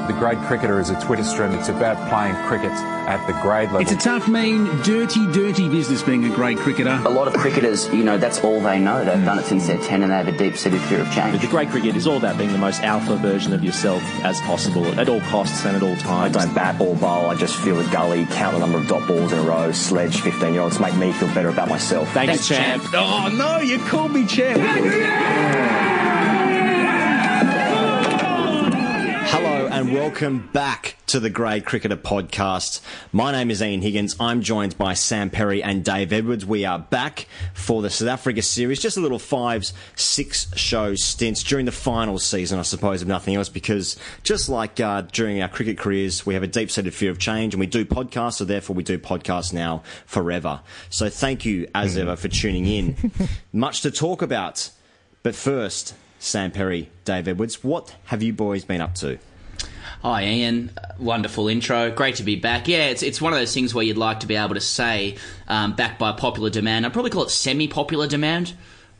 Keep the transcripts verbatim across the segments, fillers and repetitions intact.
The Grade Cricketer is a Twitter stream. It's about playing cricket at the grade level. It's a tough, mean, dirty, dirty business being a grade cricketer. A lot of cricketers, you know, that's all they know. They've done it since they're ten and they have a deep-seated fear of change. But the grade cricket is all about being the most alpha version of yourself as possible at all costs and at all times. I don't bat or bowl. I just feel the gully, count the number of dot balls in a row, sledge fifteen-year-olds, make me feel better about myself. Thanks, Thanks champ. champ. Oh, no, you called me champ. Hello and welcome back to the Grade Cricketer podcast. My name is Ian Higgins. I'm joined by Sam Perry and Dave Edwards. We are back for the South Africa series, just a little five, six show stints during the final season, I suppose, if nothing else, because just like uh, during our cricket careers, we have a deep-seated fear of change and we do podcasts, so therefore we do podcasts now forever. So thank you, as ever, for tuning in. Much to talk about, but first, Sam Perry, Dave Edwards, what have you boys been up to? Hi Ian, wonderful intro, great to be back. Yeah, it's it's one of those things where you'd like to be able to say, um, backed by popular demand. I'd probably call it semi-popular demand.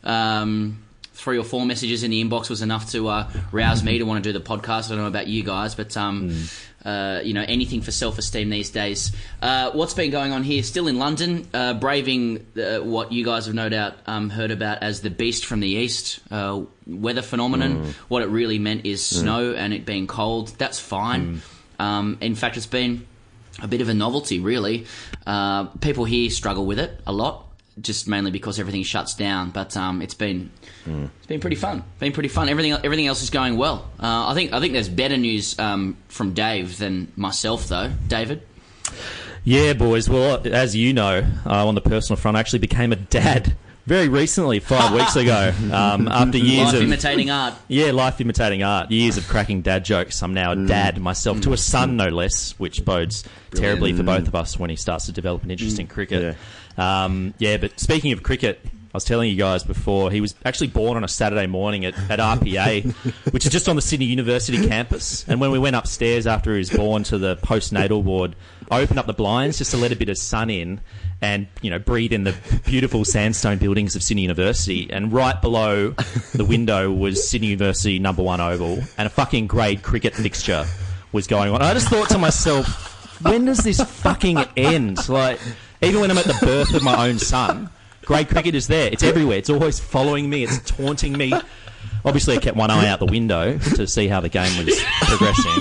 Um, three or four messages in the inbox was enough to uh, rouse me to want to do the podcast. I don't know about you guys, but um, mm. uh, you know, anything for self-esteem these days. Uh, what's been going on here? Still in London, uh, braving uh, what you guys have no doubt um, heard about as the beast from the east. Uh, weather phenomenon. Mm. What it really meant is snow mm. and it being cold. That's fine. Mm. Um, in fact, it's been a bit of a novelty, really. Uh, people here struggle with it a lot, just mainly because everything shuts down. But um, it's been mm. it's been pretty fun. Been pretty fun. Everything everything else is going well. Uh, I think I think there's better news um, from Dave than myself, though. David. Yeah, boys. Well, as you know, uh, on the personal front, I actually became a dad. Very recently, five weeks ago, um, after years life of... imitating art. Yeah, life imitating art. Years of cracking dad jokes. I'm now a dad myself, mm. to a son, no less, which bodes Brilliant. terribly for both of us when he starts to develop an interest mm. in cricket. Yeah. Um, yeah, but speaking of cricket, I was telling you guys before, he was actually born on a Saturday morning at, at R P A, which is just on the Sydney University campus. And when we went upstairs after he was born to the postnatal ward, I opened up the blinds just to let a bit of sun in and, you know, breathe in the beautiful sandstone buildings of Sydney University. And right below the window was Sydney University number one oval, and a fucking grade cricket fixture was going on. I just thought to myself, when does this fucking end? Like, even when I'm at the birth of my own son, grade cricket is there. It's everywhere. It's always following me. It's taunting me. Obviously, I kept one eye out the window to see how the game was progressing.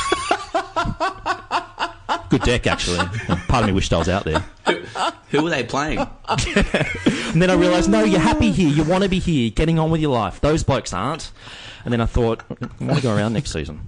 Good deck, actually. Part of me wished I was out there. Who, who were they playing? And then I realised, no, you're happy here. You want to be here, getting on with your life. Those blokes aren't. And then I thought, I want to go around next season.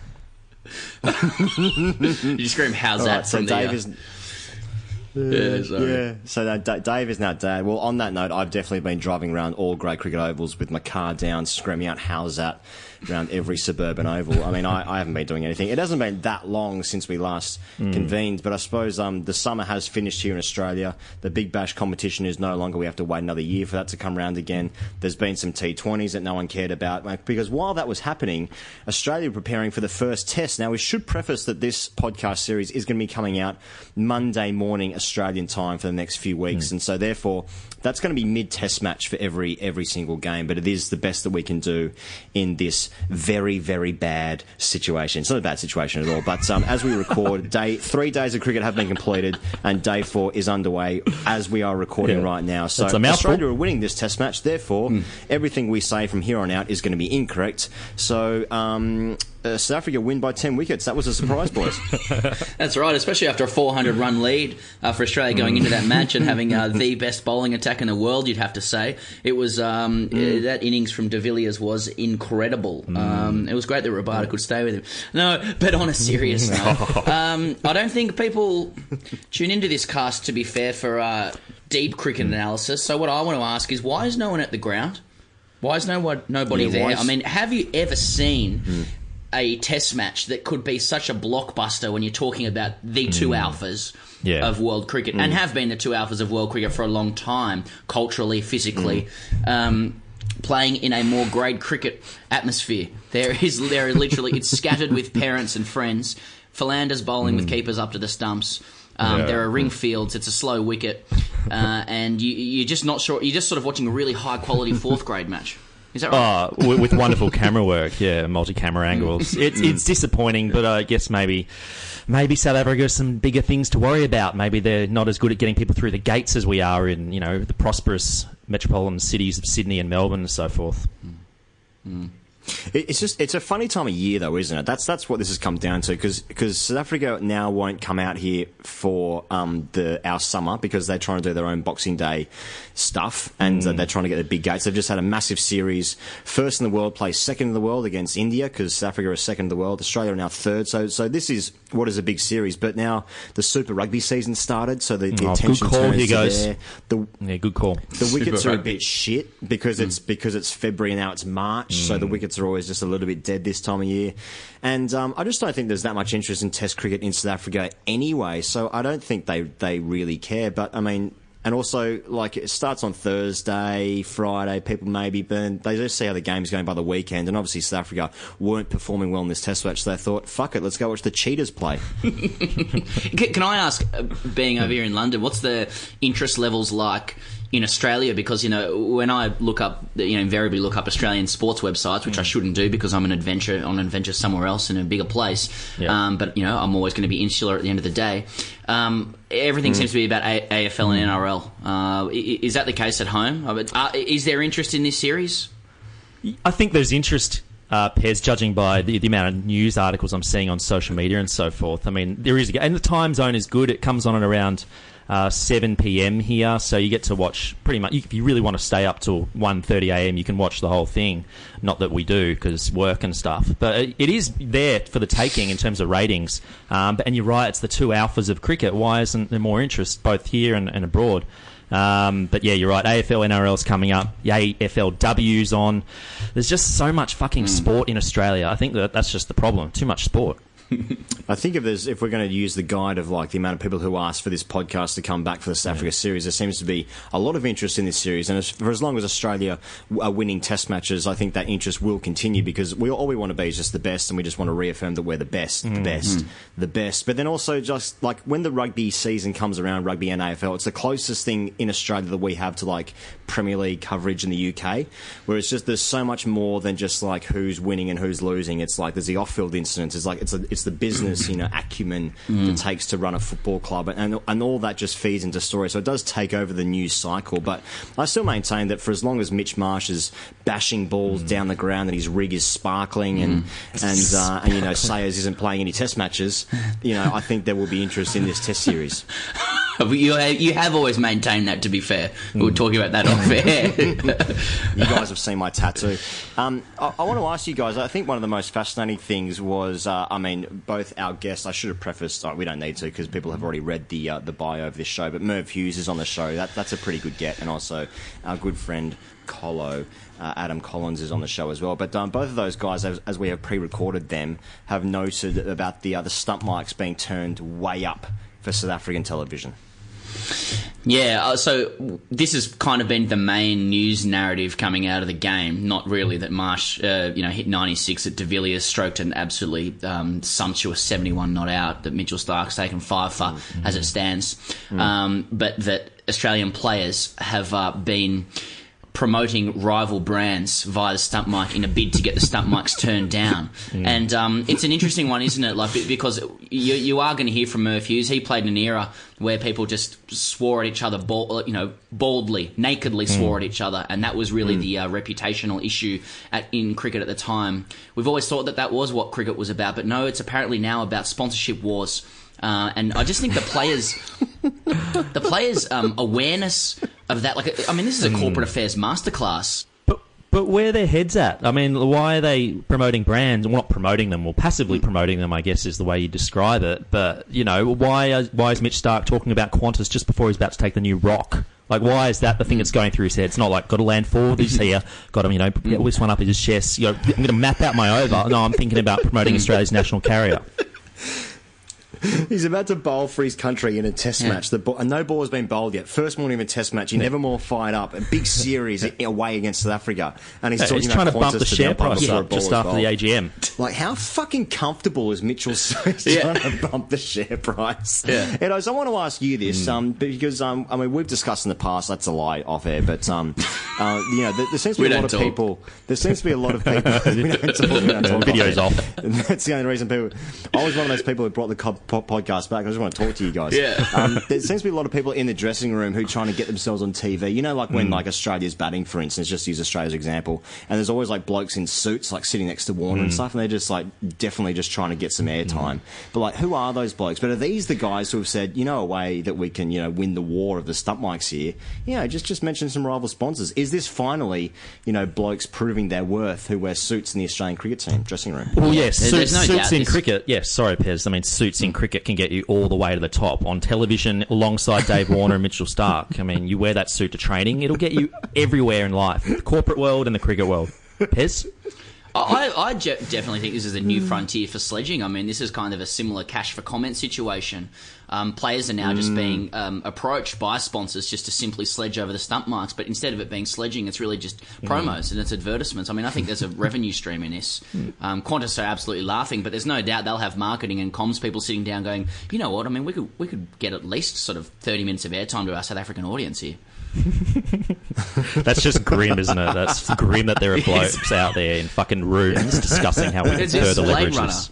You scream, how's All that right, from so the... Dave uh... is... Yeah, sorry. yeah. So uh, D- Dave is now dad. Well, on that note, I've definitely been driving around all grade cricket ovals with my car down, screaming out, how's that, around every suburban oval. I mean, I, I haven't been doing anything. It hasn't been that long since we last mm. convened, but I suppose um, the summer has finished here in Australia. The Big Bash competition is no longer. We have to wait another year for that to come round again. There's been some T twenties that no one cared about, because while that was happening, Australia were preparing for the first test. Now, we should preface that this podcast series is going to be coming out Monday morning Australian time for the next few weeks, mm. and so therefore that's going to be mid-test match for every every single game, but it is the best that we can do in this very, very bad situation. It's not a bad situation at all, but um, as we record, day three days of cricket have been completed, and day four is underway as we are recording yeah. right now. So Australia are winning this test match, therefore mm. everything we say from here on out is going to be incorrect. So um, uh, South Africa win by ten wickets. That was a surprise, boys. That's right, especially after a four hundred run lead uh, for Australia going into that match and having uh, the best bowling attack in the world, you'd have to say. It was um, mm. uh, that innings from De Villiers was incredible. Mm. Um, it was great that Rabada could stay with him. No, but on a serious note, um, I don't think people tune into this cast, to be fair, for uh, deep cricket analysis. So what I want to ask is, why is no one at the ground? Why is no one, nobody yeah, there? Is... I mean, have you ever seen... Mm. a test match that could be such a blockbuster when you're talking about the two mm. alphas yeah. of world cricket, mm. and have been the two alphas of world cricket for a long time, culturally, physically, mm. um, playing in a more grade cricket atmosphere. There is, there are literally, it's scattered with parents and friends. Philander's bowling mm. with keepers up to the stumps. Um, yeah. There are ring fields. It's a slow wicket, uh, and you, you're just not sure. You're just sort of watching a really high quality fourth grade match. Is that right? Oh, with, with wonderful camera work, yeah, multi-camera angles. It's it's disappointing, but I guess maybe maybe South Africa has some bigger things to worry about. Maybe they're not as good at getting people through the gates as we are in, you know, the prosperous metropolitan cities of Sydney and Melbourne and so forth. Mm. It's just, it's a funny time of year though, isn't it? That's that's what this has come down to, because South Africa now won't come out here for um, the our summer because they're trying to do their own Boxing Day stuff, and mm. uh, they're trying to get the big gates. They've just had a massive series, first in the world, plays second in the world against India, because South Africa is second in the world. Australia are now third, so so this is what is a big series. But now the Super Rugby season started, so the, the oh, attention good call. turns Here to goes. there. The, yeah, good call. The wickets Super are rugby. a bit shit because mm. it's because it's February and now it's March, mm. so the wickets are always just a little bit dead this time of year. And um, I just don't think there's that much interest in Test cricket in South Africa anyway, so I don't think they, they really care. But, I mean, and also, like, it starts on Thursday, Friday, people maybe burn. They just see how the game's going by the weekend, and obviously South Africa weren't performing well in this Test match, so they thought, fuck it, let's go watch the Cheetahs play. Can I ask, being over here in London, what's the interest levels like in Australia? Because, you know, when I look up, you know, invariably look up Australian sports websites, which mm. I shouldn't do because I'm an adventure on an adventure somewhere else in a bigger place. Yeah. Um, but, you know, I'm always going to be insular at the end of the day. Um, everything mm. seems to be about a- AFL and N R L. Uh, is that the case at home? Uh, is there interest in this series? I think there's interest, uh, Pez, judging by the, the amount of news articles I'm seeing on social media and so forth. I mean, there is, and the time zone is good. It comes on at around Uh, seven p.m. here, so you get to watch pretty much. If you really want to stay up till one thirty a.m., you can watch the whole thing. Not that we do, because work and stuff. But it, it is there for the taking in terms of ratings. Um, and you're right, it's the two alphas of cricket. Why isn't there more interest, both here and, and abroad? Um, but yeah, you're right. A F L, N R L's coming up. The A F L W's on. There's just so much fucking mm. sport in Australia. I think that that's just the problem. Too much sport. I think if there's if we're going to use the guide of like the amount of people who asked for this podcast to come back for the South Africa series, there seems to be a lot of interest in this series, and as, for as long as Australia are winning Test matches, I think that interest will continue, because we all we want to be is just the best, and we just want to reaffirm that we're the best, mm. the best, mm. the best. But then also just like when the rugby season comes around, rugby and A F L, it's the closest thing in Australia that we have to like Premier League coverage in the U K, where it's just there's so much more than just like who's winning and who's losing. It's like there's the off-field incidents. It's like it's a, it's the business, you know, acumen mm. it takes to run a football club, and and all that just feeds into story. So it does take over the news cycle. But I still maintain that for as long as Mitch Marsh is bashing balls mm. down the ground and his rig is sparkling, and mm. and, uh, and you know Sayers isn't playing any Test matches, you know, I think there will be interest in this Test series. You, you have always maintained that, to be fair. Mm. We were talking about that off air. You guys have seen my tattoo. Um, I, I want to ask you guys, I think one of the most fascinating things was, uh, I mean, both our guests, I should have prefaced, oh, we don't need to because people have already read the uh, the bio of this show, but Merv Hughes is on the show. That, that's a pretty good get. And also our good friend Colo, uh, Adam Collins, is on the show as well. But um, both of those guys, as, as we have pre-recorded them, have noted about the, uh, the stump mics being turned way up for South African television. Yeah, uh, so this has kind of been the main news narrative coming out of the game. Not really that Marsh, uh, you know, hit ninety-six at De Villiers, stroked an absolutely um, sumptuous seventy-one not out, that Mitchell Starc's taken five for mm-hmm. as it stands, mm. um, but that Australian players have uh, been promoting rival brands via the stump mic in a bid to get the stump mics turned down. Mm. And um, it's an interesting one, isn't it? Like, because you, you are going to hear from Merv Hughes. He played in an era where people just swore at each other, bald, you know, baldly, nakedly mm. swore at each other, and that was really mm. the uh, reputational issue at, in cricket at the time. We've always thought that that was what cricket was about, but no, it's apparently now about sponsorship wars. Uh, and I just think the players, the players' um, awareness of that, like, I mean, this is a corporate affairs masterclass. But but where are their heads at? I mean, why are they promoting brands? Well, not promoting them, or passively promoting them, I guess, is the way you describe it. But, you know, why are, why is Mitch Starc talking about Qantas just before he's about to take the new rock? Like, why is that the thing that's going through his head? It's not like, got to land forward, he's here, got to, you know, get this one up his chest. You know, I'm going to map out my over. No, I'm thinking about promoting Australia's national carrier. He's about to bowl for his country in a test Yeah. match. The ball, and no ball has been bowled yet. First morning of a test match. He never more fired up. A big series away against South Africa. And he's Yeah, talking he's about trying to bump Qantas the to share jump on price before a up ball just is after the bowled. A G M. Like, how fucking comfortable is Mitchell Smith Yeah. trying to bump the share price? Yeah. Edos, I want to ask you this, Mm. um, because, um, I mean, we've discussed in the past, that's a lie off air, but, um, uh, you know, there, there seems to be We a lot don't of talk. people, there seems to be a lot of people, we don't talk, we don't talk Video's off off. air. And that's the only reason people, I was one of those people who brought the co- po- podcast back. I just want to talk to you guys. Yeah. Um, there seems to be a lot of people in the dressing room who are trying to get themselves on T V. You know, like Mm. when like Australia's batting, for instance, just use Australia's example, and there's always like blokes in suits like sitting next to Warner Mm. and stuff, and they're just like definitely just trying to get some airtime. But like, who are those blokes? But are these the guys who have said, you know, a way that we can, you know, win the war of the stump mics here? You know, just just mention some rival sponsors. Is this finally, you know, blokes proving their worth who wear suits in the Australian cricket team dressing room? Well, yes, There- suits, there's no suits doubt in this- cricket. Yes, sorry, Pez. I mean, suits in cricket can get you all the way to the top on television alongside Dave Warner and Mitchell Starc. I mean, you wear that suit to training, it'll get you everywhere in life, the corporate world and the cricket world. Pez? I, I je- definitely think this is a new frontier for sledging. I mean, this is kind of a similar cash for comment situation. Um, players are now just being um, approached by sponsors just to simply sledge over the stump marks, but instead of it being sledging, it's really just promos and it's advertisements. I mean, I think there's a revenue stream in this. Um, Qantas are absolutely laughing, but there's no doubt they'll have marketing and comms people sitting down going, you know what, I mean, we could we could get at least sort of thirty minutes of airtime to our South African audience here. That's just grim, isn't it? That's grim that there are blokes out there in fucking rooms discussing how we can It's just further Blade leverage Runner. this.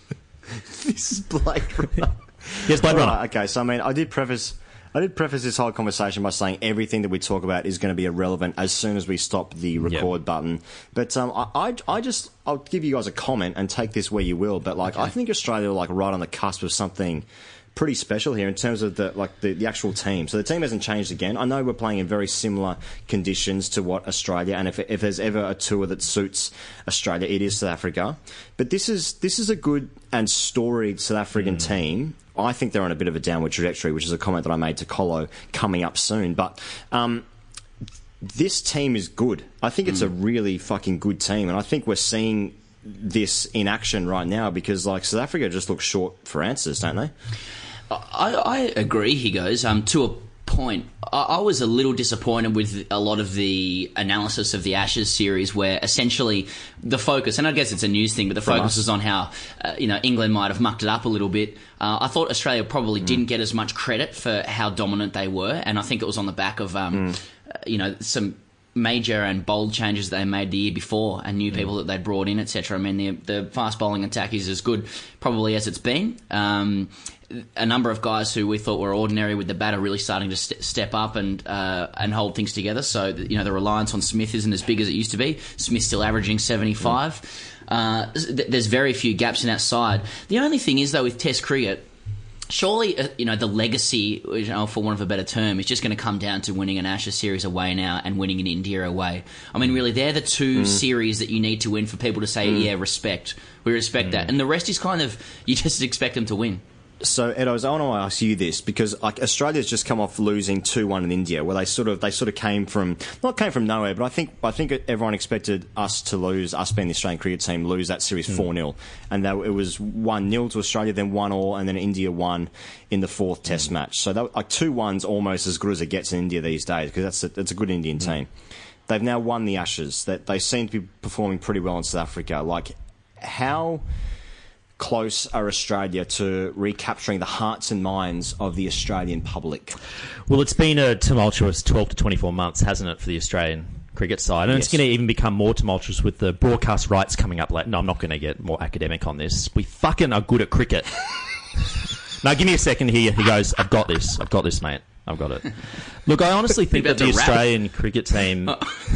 This is Blake Runner. Yes, Blade Runner. Right, okay, so I mean, I did preface, I did preface this whole conversation by saying everything that we talk about is going to be irrelevant as soon as we stop the record Yep. button. But um, I, I, I just, I'll give you guys a comment and take this where you will. But like, I think Australia are like right on the cusp of something pretty special here in terms of the like the, the actual team. So the team hasn't changed again. I know we're playing in very similar conditions to what Australia, and if if there's ever a tour that suits Australia, it is South Africa. But this is this is a good and storied South African Mm. team. I think they're on a bit of a downward trajectory, which is a comment that I made to Colo coming up soon. But um, this team is good. I think it's a really fucking good team, and I think we're seeing this in action right now because like South Africa just looks short for answers, don't they? I, I agree, he goes, um, to a point. I, I was a little disappointed with a lot of the analysis of the Ashes series where essentially the focus, and I guess it's a news thing, but the From focus us. was on how, uh, you know, England might have mucked it up a little bit. Uh, I thought Australia probably Mm. didn't get as much credit for how dominant they were, and I think it was on the back of, um, Mm. uh, you know, some major and bold changes they made the year before and new people that they brought in, et cetera. I mean, the, the fast bowling attack is as good probably as it's been. Um, a number of guys who we thought were ordinary with the bat are really starting to st- step up and uh, and hold things together. So, you know, the reliance on Smith isn't as big as it used to be. Smith's still averaging seventy-five. Uh, th- there's very few gaps in that side. The only thing is, though, with Test cricket, surely, uh, you know, the legacy, you know, for want of a better term, is just going to come down to winning an Ashes series away now and winning in India away. I mean, really, they're the two Mm. series that you need to win for people to say, yeah, respect. We respect that. And the rest is kind of, you just expect them to win. So, Edos, I want to ask you this because like Australia's just come off losing two one in India, where they sort of they sort of came from not came from nowhere, but I think I think everyone expected us to lose, us being the Australian cricket team, lose that series four nil, and that it was one nil to Australia, then one all, and then India won in the fourth Test match. So that, like two ones almost as good as it gets in India these days because that's a, that's a good Indian team. They've now won the Ashes. That they seem to be performing pretty well in South Africa. Like how close are Australia to recapturing the hearts and minds of the Australian public? Well, it's been a tumultuous twelve to twenty-four months, hasn't it, for the Australian cricket side? And Yes. it's going to even become more tumultuous with the broadcast rights coming up. Like, no, I'm not going to get more academic on this. We fucking are good at cricket. Now, give me a second here. He goes, I've got this. I've got this, mate. I've got it. Look, I honestly think You're that the about to rap. Australian cricket team...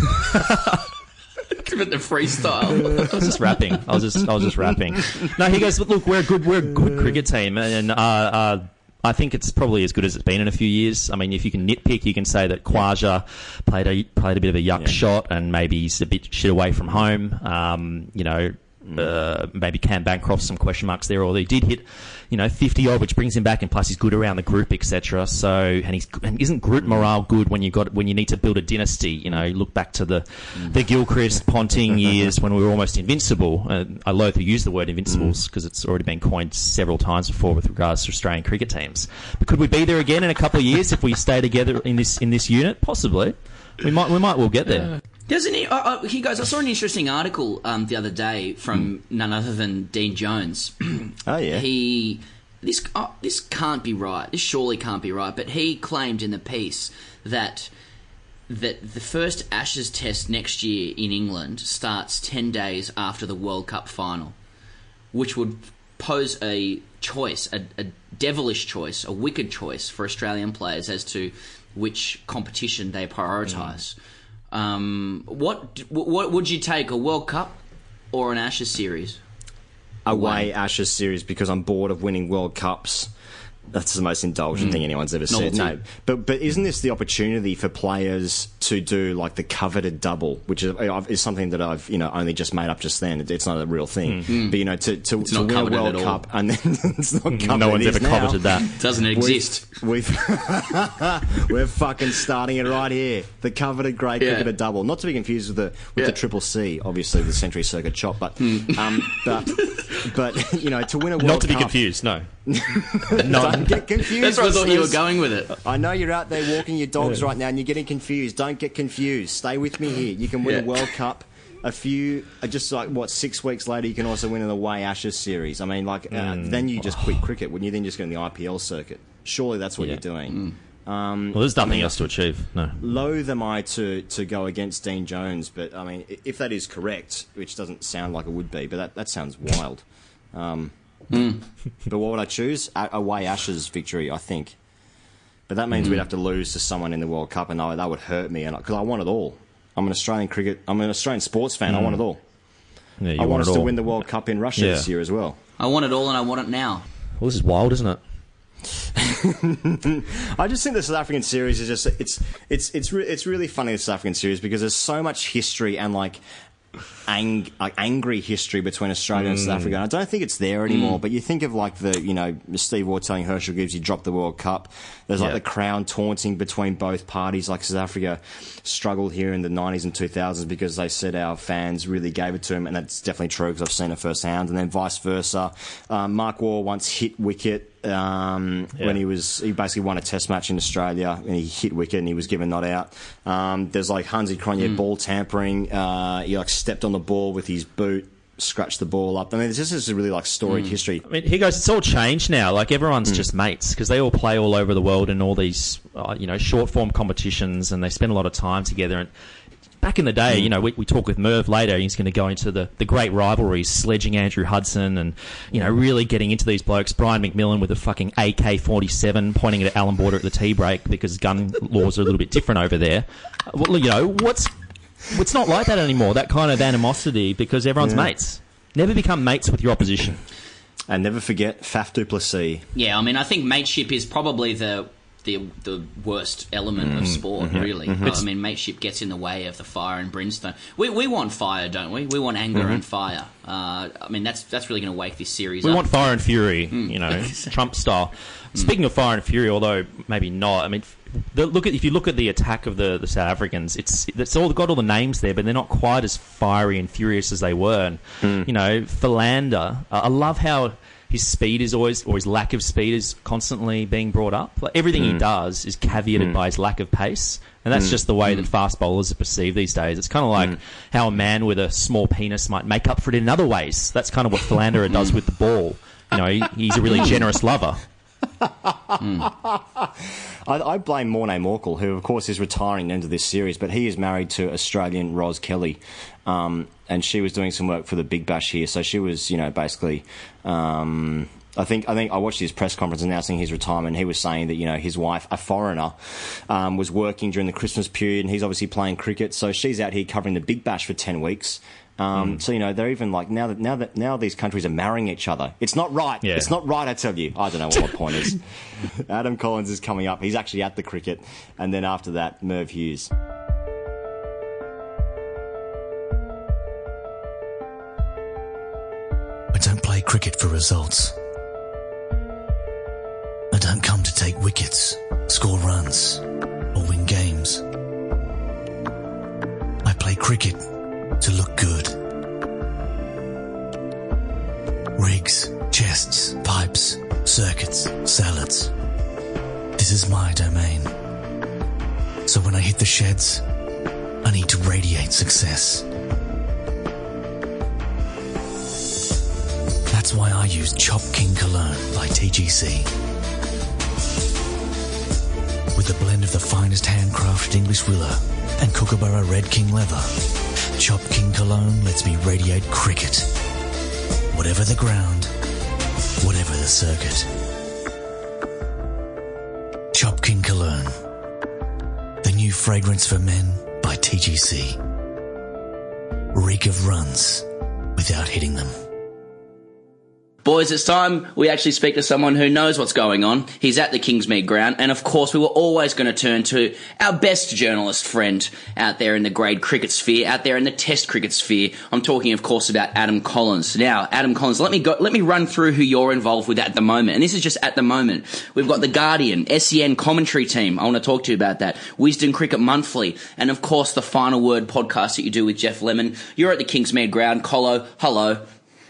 Give it the freestyle. I was just rapping. I was just, I was just rapping. No, he goes, look, we're a good, we're a good cricket team, and uh, uh, I think it's probably as good as it's been in a few years. I mean, if you can nitpick, you can say that Khawaja played a played a bit of a yuck Yeah. shot, and maybe he's a bit shit away from home. Um, you know, uh, maybe Cam Bancroft, some question marks there, or he did hit, you know, fifty odd, which brings him back, and plus he's good around the group, et cetera. So, and he's and isn't group morale good when you got when you need to build a dynasty? You know, look back to the the Gilchrist, Ponting years when we were almost invincible. Uh, I loathe to use the word invincibles because it's already been coined several times before with regards to Australian cricket teams. But could we be there again in a couple of years if we stay together in this in this unit? Possibly. We might we might well get there. Doesn't he? Uh, uh, he goes. I saw an interesting article um, the other day from mm. none other than Dean Jones. Oh yeah. He this uh, this can't be right. This surely can't be right. But he claimed in the piece that that the first Ashes Test next year in England starts ten days after the World Cup final, which would pose a choice, a, a devilish choice, a wicked choice for Australian players as to which competition they prioritise. Mm. Um, what what would you take, a World Cup or an Ashes series? Away Ashes series, because I'm bored of winning World Cups. That's the most indulgent mm. thing anyone's ever said. Novelty. No, but but isn't this the opportunity for players to do like the coveted double, which is, is something that I've you know only just made up just then. It's not a real thing. Mm. But you know to to, to win a World Cup and then it's not coveted. No one's ever now. coveted that. Doesn't exist. We've, we've we're fucking starting it right here. The coveted great yeah. cricketer double, not to be confused with the with yeah. the triple C, obviously the Century Circuit chop, but mm. um, but but you know to win a World Not to be Cup, confused. No. No. Don't get confused. That's where I thought you were listeners. going with it. I know you're out there walking your dogs Yeah. right now and you're getting confused. Don't get confused. Stay with me here. You can win Yeah. a World Cup. A few, uh, just like, what, six weeks later, you can also win an away Ashes series. I mean, like, uh, Mm. then you just quit cricket. Wouldn't you then just go in the I P L circuit? Surely that's what Yeah. you're doing. Mm. Um, Well, there's nothing I mean, else to achieve. No. Loath am I to, to go against Dean Jones, but I mean, if that is correct, which doesn't sound like it would be, but that, that sounds wild. Um, Mm. But what would I choose? A- away Ashes victory, I think. But that means mm. we'd have to lose to someone in the World Cup, and I, that would hurt me, and because I want it all. I'm an Australian cricket. I'm an Australian sports fan. Mm. I want it all. Yeah, you I want, want us it all. to win the World Cup in Russia Yeah. this year as well. I want it all, and I want it now. Well, this is wild, isn't it? I just think the South African series is just it's it's it's re- it's really funny, the South African series, because there's so much history and like ang- like angry history between Australia mm. and South Africa. And I don't think it's there anymore. Mm. But you think of like the you know Steve Waugh telling Herschel Gibbs he dropped the World Cup. There's like yeah. the crown taunting between both parties. Like South Africa struggled here in the nineties and two thousands because they said our fans really gave it to him, and that's definitely true because I've seen it firsthand. And then vice versa. Um, Mark Waugh once hit wicket. Um, yeah. When he was, he basically won a test match in Australia and he hit wicket and he was given not out. Um, there's like Hansi Cronje mm. ball tampering. Uh, he like stepped on the ball with his boot, scratched the ball up. I mean, this is a really like storied mm. history. I mean, here goes. It's all changed now. Like everyone's mm. just mates because they all play all over the world in all these, uh, you know, short form competitions, and they spend a lot of time together. And back in the day, mm. you know, we, we talk with Merv later. He's going to go into the, the great rivalries, sledging Andrew Hudson, and you know, really getting into these blokes. Brian McMillan with a fucking A K forty-seven pointing at Alan Border at the tea break because gun laws are a little bit different over there. Well, you know, what's it's not like that anymore. That kind of animosity because everyone's yeah. mates. Never become mates with your opposition. And never forget Faf du Plessis. Yeah, I mean, I think mateship is probably the. The, the worst element mm. of sport, mm-hmm. really. Mm-hmm. I mean, mateship gets in the way of the fire and brimstone. We we want fire, don't we? We want anger mm-hmm. and fire. Uh, I mean, that's that's really going to wake this series we up. We want fire and fury, mm. you know, Trump style. Mm. Speaking of fire and fury, although maybe not, I mean, the, look at if you look at the attack of the, the South Africans, it's it's all got all the names there, but they're not quite as fiery and furious as they were. And, mm. you know, Philander, uh, I love how his speed is always, or his lack of speed is constantly being brought up. Like everything mm. he does is caveated mm. by his lack of pace. And that's mm. just the way mm. that fast bowlers are perceived these days. It's kind of like mm. how a man with a small penis might make up for it in other ways. That's kind of what Philander does with the ball. You know, he, he's a really generous lover. mm. I, I blame Morné Morkel, who of course is retiring into this series, but he is married to Australian Ros Kelly, um, and she was doing some work for the Big Bash here. So she was, you know, basically. Um, I think I think I watched his press conference announcing his retirement. He was saying that you know his wife, a foreigner, um, was working during the Christmas period, and he's obviously playing cricket. So she's out here covering the Big Bash for ten weeks. Um, mm. So you know they're even like now that now that now these countries are marrying each other. It's not right. Yeah. It's not right. I tell you. I don't know what my point is. Adam Collins is coming up. He's actually at the cricket, and then after that, Merv Hughes. cricket for results. I don't come to take wickets, score runs, or win games. I play cricket to look good. Rigs, chests, pipes, circuits, salads. This is my domain. So when I hit the sheds, I need to radiate success. That's why I use Chop King Cologne by T G C. With a blend of the finest handcrafted English willow and Kookaburra Red King leather, Chop King Cologne lets me radiate cricket. Whatever the ground, whatever the circuit. Chop King Cologne, the new fragrance for men by T G C. Reek of runs without hitting them. Boys, it's time we actually speak to someone who knows what's going on. He's at the Kingsmead ground, and of course we were always going to turn to our best journalist friend out there in the grade cricket sphere, out there in the test cricket sphere. I'm talking, of course, about Adam Collins. Now, Adam Collins, let me go, let me run through who you're involved with at the moment, and this is just at the moment. We've got the Guardian, S E N commentary team. I want to talk to you about that. Wisden Cricket Monthly, and of course the Final Word podcast that you do with Jeff Lemon. You're at the Kingsmead ground. Colo, hello.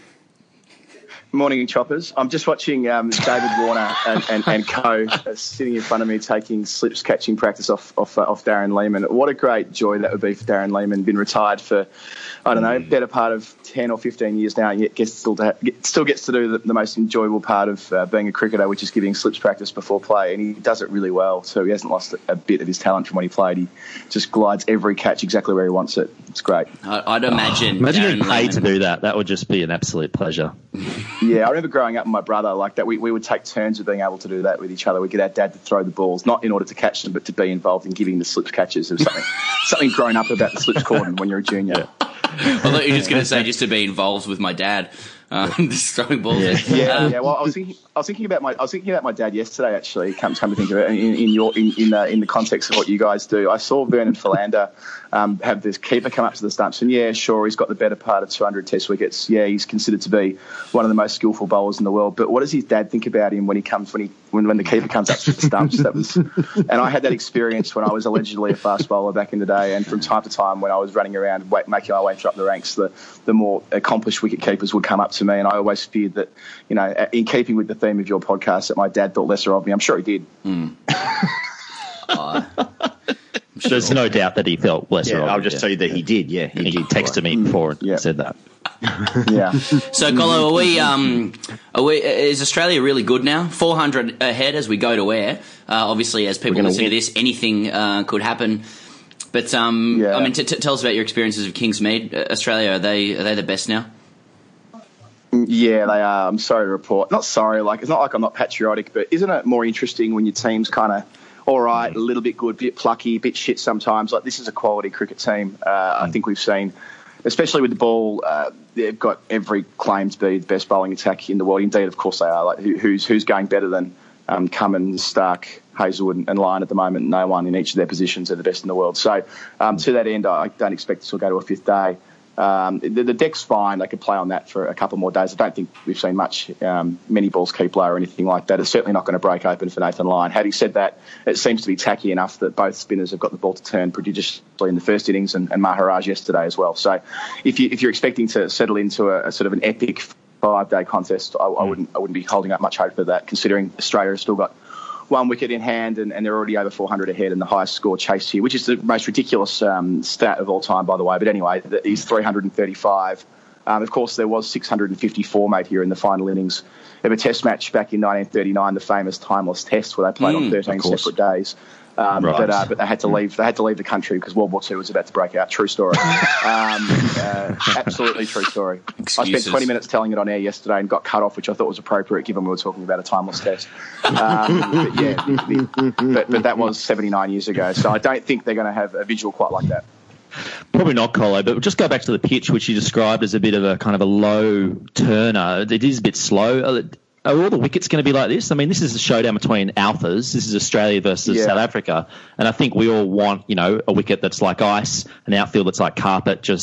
Morning, Choppers. I'm just watching um, David Warner and, and, and co uh, sitting in front of me taking slips catching practice off off, uh, off Darren Lehman. What a great joy that would be for Darren Lehman. Been retired for, I don't know, better part of ten or fifteen years now, and yet gets still to ha- get, still gets to do the, the most enjoyable part of uh, being a cricketer, which is giving slips practice before play, and he does it really well. So he hasn't lost a, a bit of his talent from when he played. He just glides every catch exactly where he wants it. It's great. I'd imagine. Oh, imagine Darren getting paid Lehman. to do that. That would just be an absolute pleasure. Yeah, I remember growing up with my brother like that. We, we would take turns of being able to do that with each other. We'd get our dad to throw the balls, not in order to catch them, but to be involved in giving the slips catches. It was something, something grown up about the slips cordon when you're a junior. I thought you were just going to say just to be involved with my dad, um, just throwing balls. Yeah, in. yeah, Um, yeah. Well, I was thinking, I was thinking about my, I was thinking about my dad yesterday. Actually, come come to think of it, in, in your in in, uh, in the context of what you guys do, I saw Vernon Philander um, have this keeper come up to the stumps, and yeah, sure, he's got the better part of two hundred Test wickets. Yeah, he's considered to be one of the most skillful bowlers in the world. But what does his dad think about him when he comes when he when, when the keeper comes up to the stumps? That was, and I had that experience when I was allegedly a fast bowler back in the day, and from time to time when I was running around wait, making my way through up the ranks, the the more accomplished wicket keepers would come up to me, and I always feared that, you know, in keeping with the theme of your podcast, that my dad thought lesser of me. I'm sure he did. Mm. uh, sure. There's no doubt that he felt lesser yeah, of I'll me, just yeah. tell you that he did, yeah. He, He, he did. texted me before and yeah. said that. Yeah. So, Colo, are we, um, are we, is Australia really good now? four hundred ahead as we go to air. Uh, obviously, as people listen win. to this, anything uh, could happen. But, um, Yeah. I mean, t- t- tell us about your experiences of Kingsmead. Uh, Australia, are they are they the best now? Yeah, they are. I'm sorry to report. Not sorry, like, it's not like I'm not patriotic, but isn't it more interesting when your team's kind of all right, a little bit good, bit plucky, bit shit sometimes? Like, this is a quality cricket team. Uh, I think we've seen, especially with the ball, uh, they've got every claim to be the best bowling attack in the world. Indeed, of course they are. Like, who, who's who's going better than um, Cummins, Stark, Hazelwood and, and Lyon at the moment? No one in each of their positions are the best in the world. So um, to that end, I don't expect this will go to a fifth day. Um, the, the deck's fine. They could play on that for a couple more days. I don't think we've seen much um, many balls keep low or anything like that. It's certainly not going to break open for Nathan Lyon. Having said that, it seems to be tacky enough that both spinners have got the ball to turn prodigiously in the first innings, and, and Maharaj yesterday as well. So if, you, if you're expecting to settle into a, a sort of an epic five-day contest, I, I wouldn't I wouldn't be holding up much hope for that, considering Australia has still got one wicket in hand, and, and they're already over four hundred ahead, and the highest score chased here, which is the most ridiculous um, stat of all time, by the way. But anyway, is three hundred thirty-five. Um, of course, there was six hundred fifty-four made here in the final innings of a test match back in nineteen thirty-nine, the famous timeless test where they played mm, on thirteen separate days. Um, right. But uh, but they had to leave. They had to leave the country because World War Two was about to break out. True story. um, uh, absolutely true story. Excuses. I spent twenty minutes telling it on air yesterday and got cut off, which I thought was appropriate given we were talking about a timeless test. Um, but yeah, the, the, but, but that was seventy-nine years ago. So I don't think they're going to have a visual quite like that. Probably not, Colo, but just go back to the pitch, which you described as a bit of a kind of a low turner. It is a bit slow. Are all the wickets going to be like this? I mean, this is a showdown between alphas. This is Australia versus yeah. South Africa. And I think we all want, you know, a wicket that's like ice, an outfield that's like carpet, just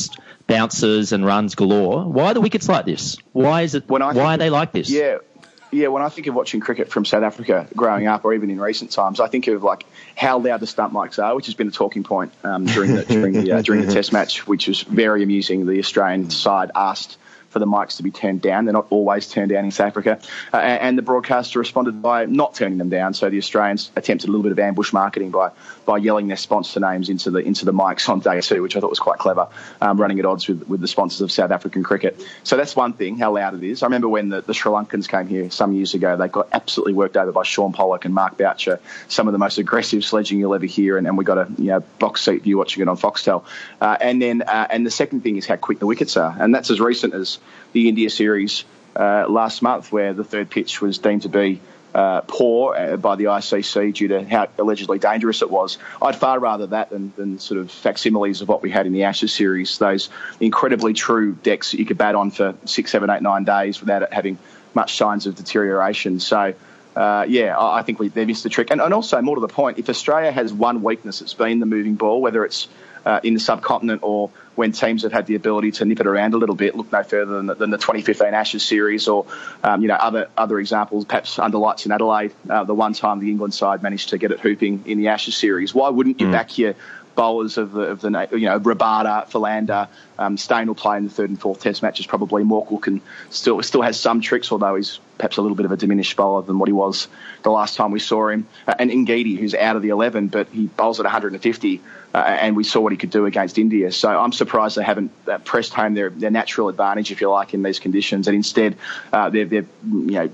bounces and runs galore. Why are the wickets like this? Why is it? When I why think are of- they like this? Yeah. Yeah, when I think of watching cricket from South Africa growing up, or even in recent times, I think of like how loud the stump mics are, which has been a talking point um, during the during the uh, during the Test match, which was very amusing. The Australian side asked for the mics to be turned down. They're not always turned down in South Africa. Uh, and the broadcaster responded by not turning them down. So the Australians attempted a little bit of ambush marketing by by yelling their sponsor names into the into the mics on day two, which I thought was quite clever, um, running at odds with, with the sponsors of South African cricket. So that's one thing, how loud it is. I remember when the, the Sri Lankans came here some years ago, they got absolutely worked over by Sean Pollock and Mark Boucher, some of the most aggressive sledging you'll ever hear, and, and we got a you know box seat view watching it on Foxtel. Uh, and then uh, and the second thing is how quick the wickets are, and that's as recent as the India series uh, last month, where the third pitch was deemed to be uh, poor uh, by the I C C due to how allegedly dangerous it was. I'd far rather that than, than sort of facsimiles of what we had in the Ashes series, those incredibly true decks that you could bat on for six, seven, eight, nine days without it having much signs of deterioration. So, uh, yeah, I, I think we, they missed the trick. And, and also, more to the point, if Australia has one weakness, it's been the moving ball, whether it's uh, in the subcontinent or when teams have had the ability to nip it around a little bit, look no further than the, than the twenty fifteen Ashes series, or um, you know other other examples, perhaps under lights in Adelaide, uh, the one time the England side managed to get it hooping in the Ashes series. Why wouldn't you mm. back your bowlers of the of the you know Rabada, Philander, um, Stain will play in the third and fourth Test matches probably. Morkel can still still has some tricks, although he's perhaps a little bit of a diminished bowler than what he was the last time we saw him. Uh, and Ngidi, who's out of the eleven, but he bowls at one hundred fifty. Uh, and we saw what he could do against India. So I'm surprised they haven't uh, pressed home their, their natural advantage, if you like, in these conditions. And instead, uh, they've, they've you know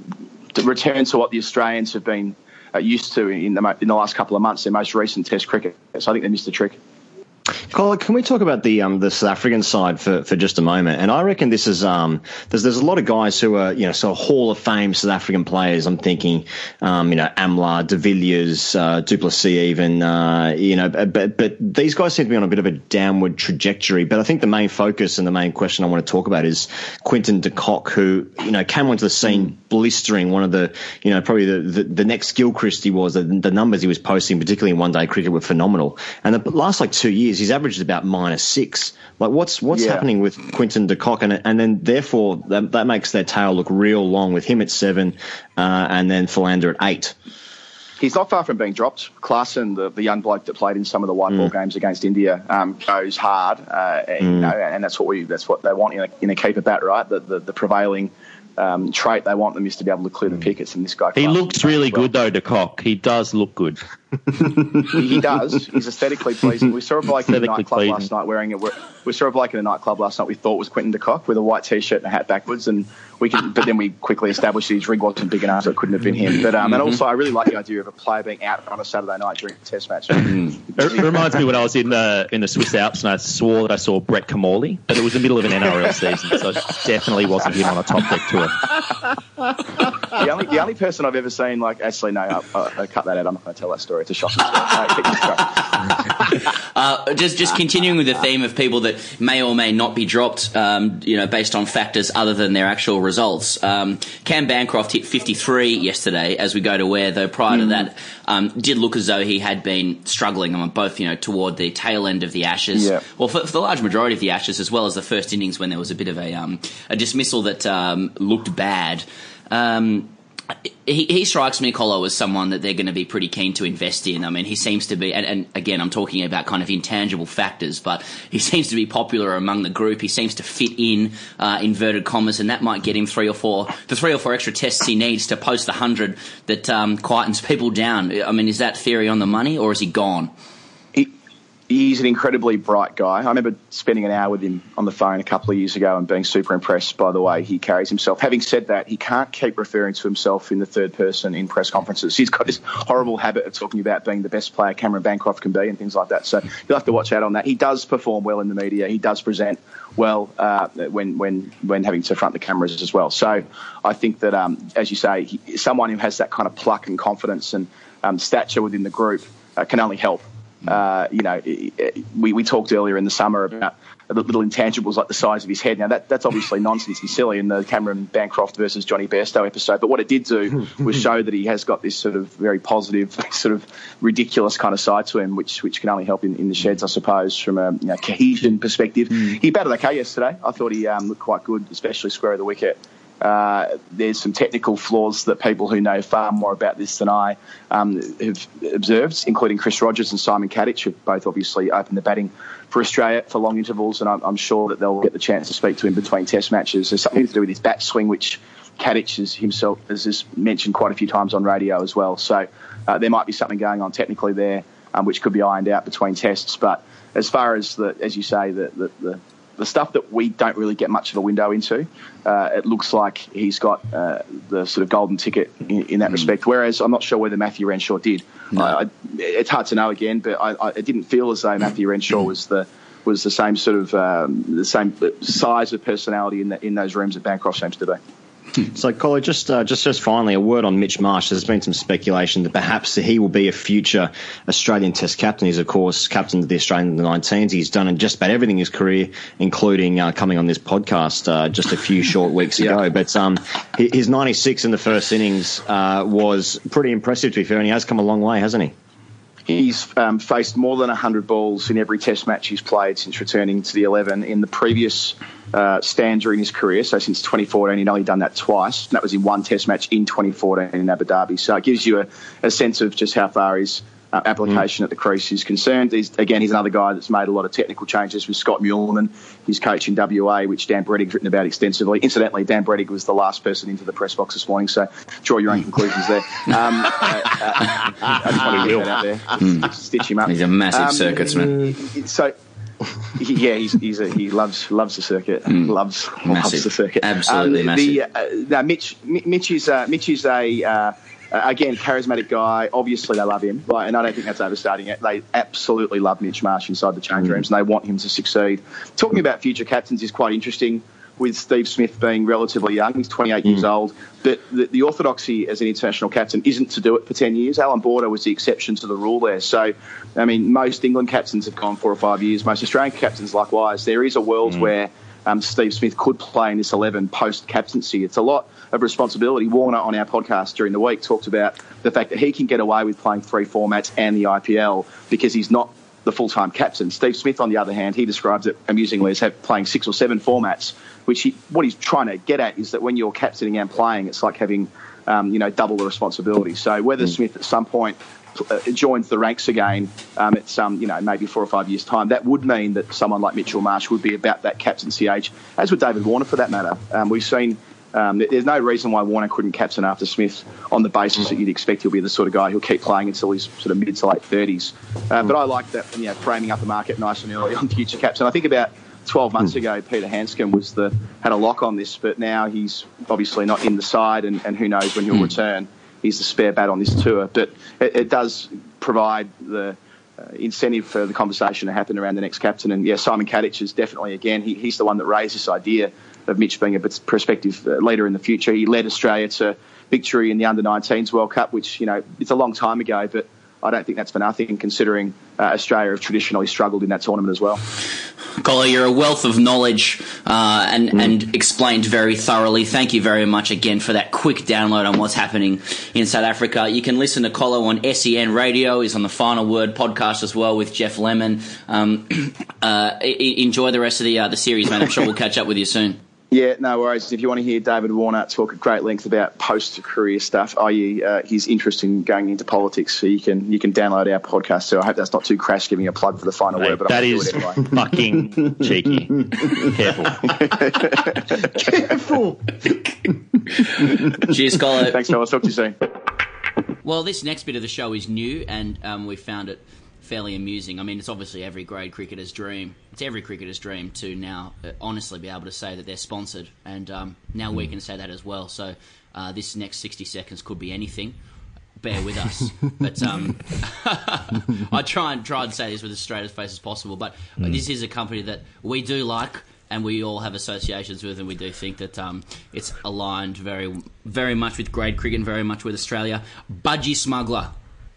returned to what the Australians have been uh, used to in the in the last couple of months, their most recent Test cricket. So I think they missed the trick. Colin, can we talk about the um, the South African side for, for just a moment? And I reckon this is um there's there's a lot of guys who are you know sort of Hall of Fame South African players. I'm thinking um you know Amla, De Villiers, uh, Du Plessis, even uh, you know but but these guys seem to be on a bit of a downward trajectory. But I think the main focus and the main question I want to talk about is Quinton de Kock, who you know came onto the scene blistering, one of the you know probably the the, the next Gilchrist he was. The, the numbers he was posting, particularly in one day cricket, were phenomenal. And the last like two years, he's averaged about minus six. Like, what's what's yeah. happening with Quinton de Kock? And, and then, therefore, that, that makes their tail look real long with him at seven uh, and then Philander at eight. He's not far from being dropped. Klaasen, the, the young bloke that played in some of the white mm. ball games against India, um, goes hard, uh, mm. you know, and that's what we that's what they want in a, in a keeper bat, right? The the, the prevailing um, trait they want them is to be able to clear the pickets, and this guy. He looks really well. good though, de Kock. He does look good. he, he does. He's aesthetically pleasing. We saw a bloke in a nightclub pleasing. last night wearing a. We saw a bloke in a nightclub last night we thought was Quinton de Kock with a white t-shirt and a hat backwards, and we can. But then we quickly established his rig wasn't big enough, so it couldn't have been him. But um, and also I really like the idea of a player being out on a Saturday night during a Test match. It reminds me when I was in the in the Swiss Alps and I swore that I saw Brett Kamali, but it was the middle of an N R L season, so it definitely wasn't him on a top deck tour. The only the only person I've ever seen like actually no, I, I cut that out. I'm not going to tell that story. It's a shocking story. uh, just just continuing with the theme of people that may or may not be dropped, um, you know, based on factors other than their actual results. Um, Cam Bancroft hit fifty-three yesterday, as we go to where, though prior mm. to that, um, did look as though he had been struggling on both, you know, toward the tail end of the Ashes, yeah. well, for, for the large majority of the Ashes, as well as the first innings when there was a bit of a um, a dismissal that um, looked bad. Um, He, he strikes me, Colo, as someone that they're going to be pretty keen to invest in. I mean, he seems to be, and, and again, I'm talking about kind of intangible factors, but he seems to be popular among the group. He seems to fit in, uh, inverted commas, and that might get him three or four, the three or four extra tests he needs to post the hundred that um, quietens people down. I mean, is that theory on the money, or is he gone? He, he's an incredibly bright guy. I remember spending an hour with him on the phone a couple of years ago and being super impressed by the way he carries himself. Having said that, he can't keep referring to himself in the third person in press conferences. He's got this horrible habit of talking about being the best player Cameron Bancroft can be and things like that. So you'll have to watch out on that. He does perform well in the media. He does present well uh, when when when having to front the cameras as well. So I think that, um, as you say, he, someone who has that kind of pluck and confidence and um, stature within the group uh, can only help Uh, you know, we, we talked earlier in the summer about the little intangibles like the size of his head. Now, that, that's obviously nonsense and silly in the Cameron Bancroft versus Johnny Bairstow episode. But what it did do was show that he has got this sort of very positive, sort of ridiculous kind of side to him, which which can only help in, in the sheds, I suppose, from a you know, cohesion perspective. Mm. He batted okay yesterday. I thought he um, looked quite good, especially square of the wicket. Uh, there's some technical flaws that people who know far more about this than I um, have observed, including Chris Rogers and Simon Kadich, who both obviously opened the batting for Australia for long intervals, and I'm, I'm sure that they'll get the chance to speak to him between Test matches. There's something to do with his bat swing, which Kadich is himself has mentioned quite a few times on radio as well. So uh, there might be something going on technically there, um, which could be ironed out between tests. But as far as the, as you say, the the, the The stuff that we don't really get much of a window into, uh, it looks like he's got uh, the sort of golden ticket in, in that mm. respect. Whereas I'm not sure whether Matthew Renshaw did. No. Uh, it's hard to know again, but I, I, it didn't feel as though Matthew Renshaw was the was the same sort of um, the same size of personality in the, in those rooms that Bancroft seems to be. So, Collie, just, uh, just just finally, a word on Mitch Marsh. There's been some speculation that perhaps he will be a future Australian Test captain. He's, of course, captain of the Australian under nineteens. He's done in just about everything in his career, including uh, coming on this podcast uh, just a few short weeks yeah. ago. But um, his ninety-six in the first innings uh, was pretty impressive, to be fair, and he has come a long way, hasn't he? He's um, faced more than one hundred balls in every Test match he's played since returning to the eleven. In the previous uh, stanza in his career, so since twenty fourteen, he'd only done that twice. And that was in one Test match in twenty fourteen in Abu Dhabi. So it gives you a, a sense of just how far his uh, application mm. at the crease is concerned. He's, again, he's another guy that's made a lot of technical changes with Scott Muirleman, his coach in W A, which Dan Brettig's written about extensively. Incidentally, Dan Brettig was the last person into the press box this morning, so draw your own conclusions there. Um, uh, uh, I just want to get that out there. Mm. Stitch him up. He's a massive um, circuitsman. So, yeah, he's, he's a, he loves loves the circuit. Mm. Loves massive. loves the circuit. Absolutely um, massive. The, uh, no, Mitch, Mitch is uh, Mitch is a. Uh, Uh, again, charismatic guy. Obviously, they love him, right? And I don't think that's overstating it. They absolutely love Mitch Marsh inside the change rooms, and they want him to succeed. Talking about future captains is quite interesting, with Steve Smith being relatively young. He's twenty-eight mm. years old. But the, the orthodoxy as an international captain isn't to do it for ten years. Alan Border was the exception to the rule there. So, I mean, most England captains have gone four or five years. Most Australian captains, likewise. There is a world mm. where um, Steve Smith could play in this eleven post-captaincy. It's a lot of responsibility. Warner on our podcast during the week talked about the fact that he can get away with playing three formats and the I P L because he's not the full-time captain. Steve Smith, on the other hand, he describes it amusingly as have, playing six or seven formats, which he, what he's trying to get at is that when you're captaining and playing, it's like having um, you know, double the responsibility. So whether mm. Smith at some point uh, joins the ranks again, um, it's um, you know, maybe four or five years' time, that would mean that someone like Mitchell Marsh would be about that captaincy age, as would David Warner for that matter. Um, we've seen Um, there's no reason why Warner couldn't captain after Smith on the basis that you'd expect he'll be the sort of guy who'll keep playing until he's sort of mid to late thirties. Uh, but I like that, you know, framing up the market nice and early on future caps. And I think about twelve months ago, Peter Hanscom was the had a lock on this, but now he's obviously not in the side, and, and who knows when he'll return. He's the spare bat on this tour. But it, it does provide the uh, incentive for the conversation to happen around the next captain. And, yeah, Simon Kadich is definitely, again, he, he's the one that raised this idea of Mitch being a prospective uh, leader in the future. He led Australia to victory in the under nineteens World Cup, which, you know, it's a long time ago, but I don't think that's for nothing, considering uh, Australia have traditionally struggled in that tournament as well. Collar, you're a wealth of knowledge uh, and, mm. and explained very thoroughly. Thank you very much again for that quick download on what's happening in South Africa. You can listen to Collar on S E N Radio. He's on the Final Word podcast as well with Jeff Lemon. Um, uh, enjoy the rest of the, uh, the series, man. I'm sure we'll catch up with you soon. Yeah, no worries. If you want to hear David Warner talk at great length about post-career stuff, that is uh, his interest in going into politics, so you can you can download our podcast. So I hope that's not too crash giving a plug for the Final Word, but that I'm is do it anyway. Fucking cheeky. Careful. Careful. Cheers, Collar. Thanks, fellas. Talk to you soon. Well, this next bit of the show is new, and um, we found it fairly amusing. I mean, it's obviously every grade cricketer's dream. It's every cricketer's dream to now uh, honestly be able to say that they're sponsored, and um, now we can say that as well. So uh, this next sixty seconds could be anything. Bear with us. But um, I try and try and say this with as straight a face as possible, but mm. this is a company that we do like and we all have associations with, and we do think that um, it's aligned very, very much with grade cricket and very much with Australia. Budgie Smuggler.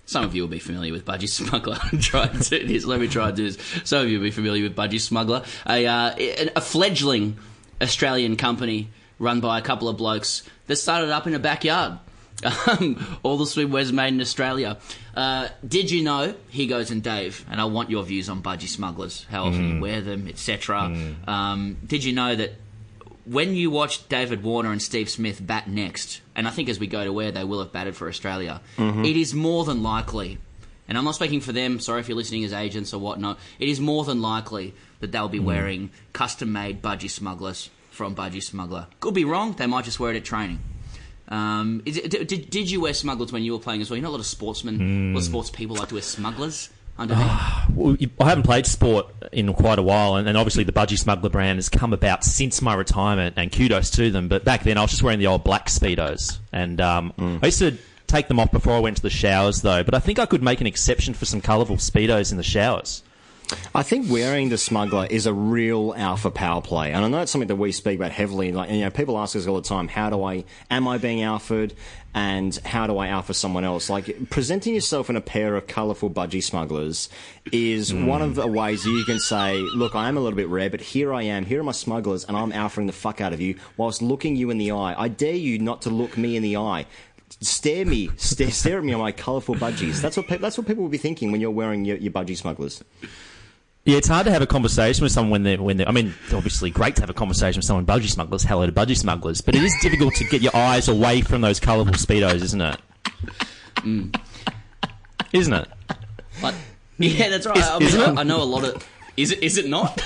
Some of you will be familiar with Budgie Smuggler. Try and do this. Let me try and do this. Some of you will be familiar with Budgie Smuggler, a uh, a fledgling Australian company run by a couple of blokes that started up in a backyard. Um, all the swimwear's made in Australia. Uh, did you know, Higgos and Dave, and I want your views on Budgie Smugglers, how often mm. you wear them, et cetera. Mm. Um, did you know that when you watch David Warner and Steve Smith bat next, and I think as we go to where they will have batted for Australia, mm-hmm. it is more than likely, and I'm not speaking for them, sorry if you're listening as agents or whatnot, it is more than likely that they'll be mm. wearing custom-made Budgie Smugglers from Budgie Smuggler. Could be wrong, they might just wear it at training. Um, is it, did, did you wear smugglers when you were playing as well? You know, a lot of sportsmen, mm. a lot of sports people like to wear smugglers underneath. Uh, well, I haven't played sport in quite a while, and, and obviously the Budgie Smuggler brand has come about since my retirement, and kudos to them. But back then, I was just wearing the old black Speedos, and um, mm. I used to take them off before I went to the showers, though. But I think I could make an exception for some colourful Speedos in the showers. I think wearing the Smuggler is a real alpha power play, and I know it's something that we speak about heavily. Like, you know, people ask us all the time, "How do I? Am I being alphaed? And how do I alpha someone else?" Like, presenting yourself in a pair of colourful Budgie Smugglers is mm. one of the ways you can say, "Look, I am a little bit rare, but here I am. Here are my smugglers, and I'm alphaing the fuck out of you whilst looking you in the eye. I dare you not to look me in the eye." Stare me, stare, stare at me on my colourful budgies. That's what pe- that's what people will be thinking when you're wearing your, your Budgie Smugglers. Yeah, it's hard to have a conversation with someone when they're, when they're... I mean, it's obviously great to have a conversation with someone Budgie Smugglers. Hello to Budgie Smugglers. But it is difficult to get your eyes away from those colourful Speedos, isn't it? Mm. Isn't it? But, yeah, that's right. Is, I, mean, I, I know a lot of... Is it? Is it not?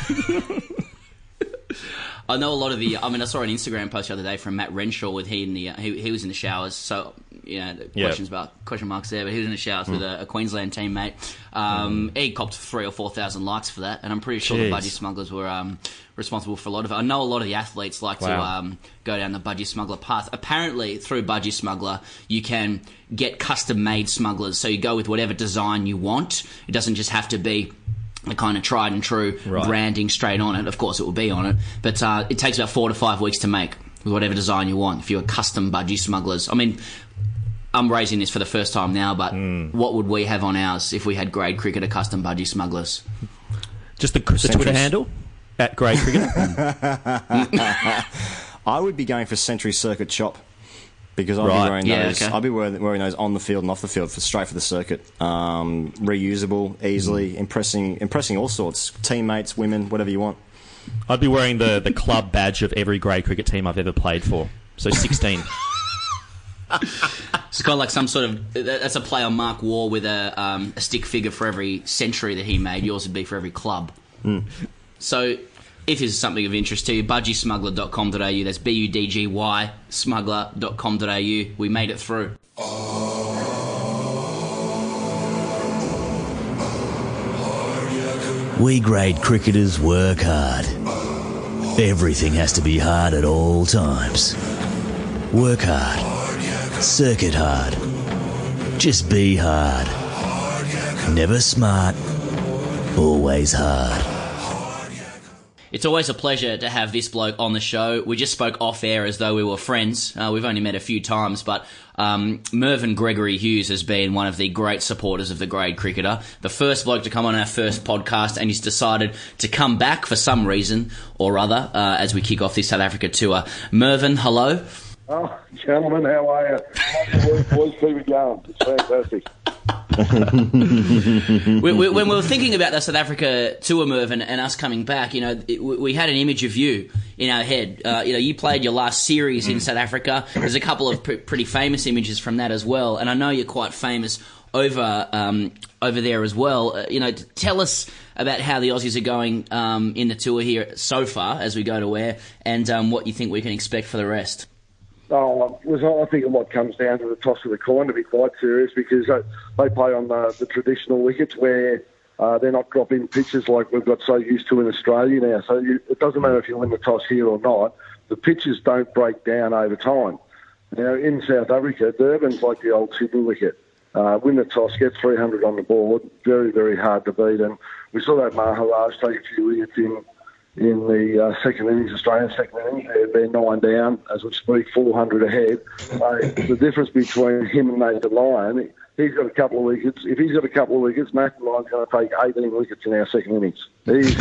I know a lot of the... I mean, I saw an Instagram post the other day from Matt Renshaw with he in the... Uh, he, he was in the showers, so... You know, the yep. questions about question marks there, but he was in the showers mm. with a, a Queensland teammate. Um, mm. He copped three or four thousand likes for that, and I'm pretty sure Jeez. the Budgie Smugglers were um, responsible for a lot of it. I know a lot of the athletes like wow. to um, go down the Budgie Smuggler path. Apparently, through Budgie Smuggler, you can get custom-made smugglers, so you go with whatever design you want. It doesn't just have to be the kind of tried and true right. branding straight on it. Of course, it will be on it, but uh, it takes about four to five weeks to make with whatever design you want. If you're custom Budgie Smugglers, I mean. I'm raising this for the first time now, but mm. what would we have on ours if we had Grade Cricketer custom Budgie Smugglers? Just the, the Twitter handle? At Grade Cricketer? I would be going for Century Circuit Chop, because I'd right. be wearing yeah, those. okay. I'd be wearing, wearing those on the field and off the field, for straight for the circuit. Um, reusable, easily, mm. impressing impressing all sorts. Teammates, women, whatever you want. I'd be wearing the, the club badge of every grade cricket team I've ever played for. So sixteen. It's kind of like some sort of... That's a play on Mark Waugh with a, um, a stick figure for every century that he made. Yours would be for every club. Mm. So, if this is something of interest to you, budgie smuggler dot com dot a u. That's B U D G Y, smuggler dot com dot a u. We made it through. We grade cricketers work hard. Everything has to be hard at all times. Work hard. Circuit hard. Just be hard. Never smart. Always hard. It's always a pleasure to have this bloke on the show. We just spoke off air as though we were friends. Uh, we've only met a few times, but um, Mervyn Gregory Hughes has been one of the great supporters of the Grade Cricketer. The first bloke to come on our first podcast, and he's decided to come back for some reason or other uh, as we kick off this South Africa tour. Mervyn, hello. Oh, gentlemen, how are you? Boys, keep it going. It's fantastic. we, we, when we were thinking about the South Africa tour, Mervyn, and us coming back, you know, it, we had an image of you in our head. Uh, you know, you played your last series in South Africa. There's a couple of pr- pretty famous images from that as well, and I know you're quite famous over um, over there as well. Uh, you know, tell us about how the Aussies are going um, in the tour here so far as we go to air, and um, what you think we can expect for the rest. Oh, I think a lot comes down to the toss of the coin, to be quite serious, because they play on the, the traditional wickets where uh, they're not dropping pitches like we've got so used to in Australia now. So you, it doesn't matter if you win the toss here or not, the pitches don't break down over time. Now, in South Africa, Durban's like the old Sydney wicket. Uh, win the toss, get three hundred on the board, very, very hard to beat. And we saw that Maharaj take a few wickets in in the uh, second innings, Australian second innings. They're, they're nine down as we speak, four hundred ahead. So the difference between him and Nathan Lyon, he's got a couple of wickets. If he's got a couple of wickets, Nathan Lyon's going to take eighteen wickets in our second innings. He's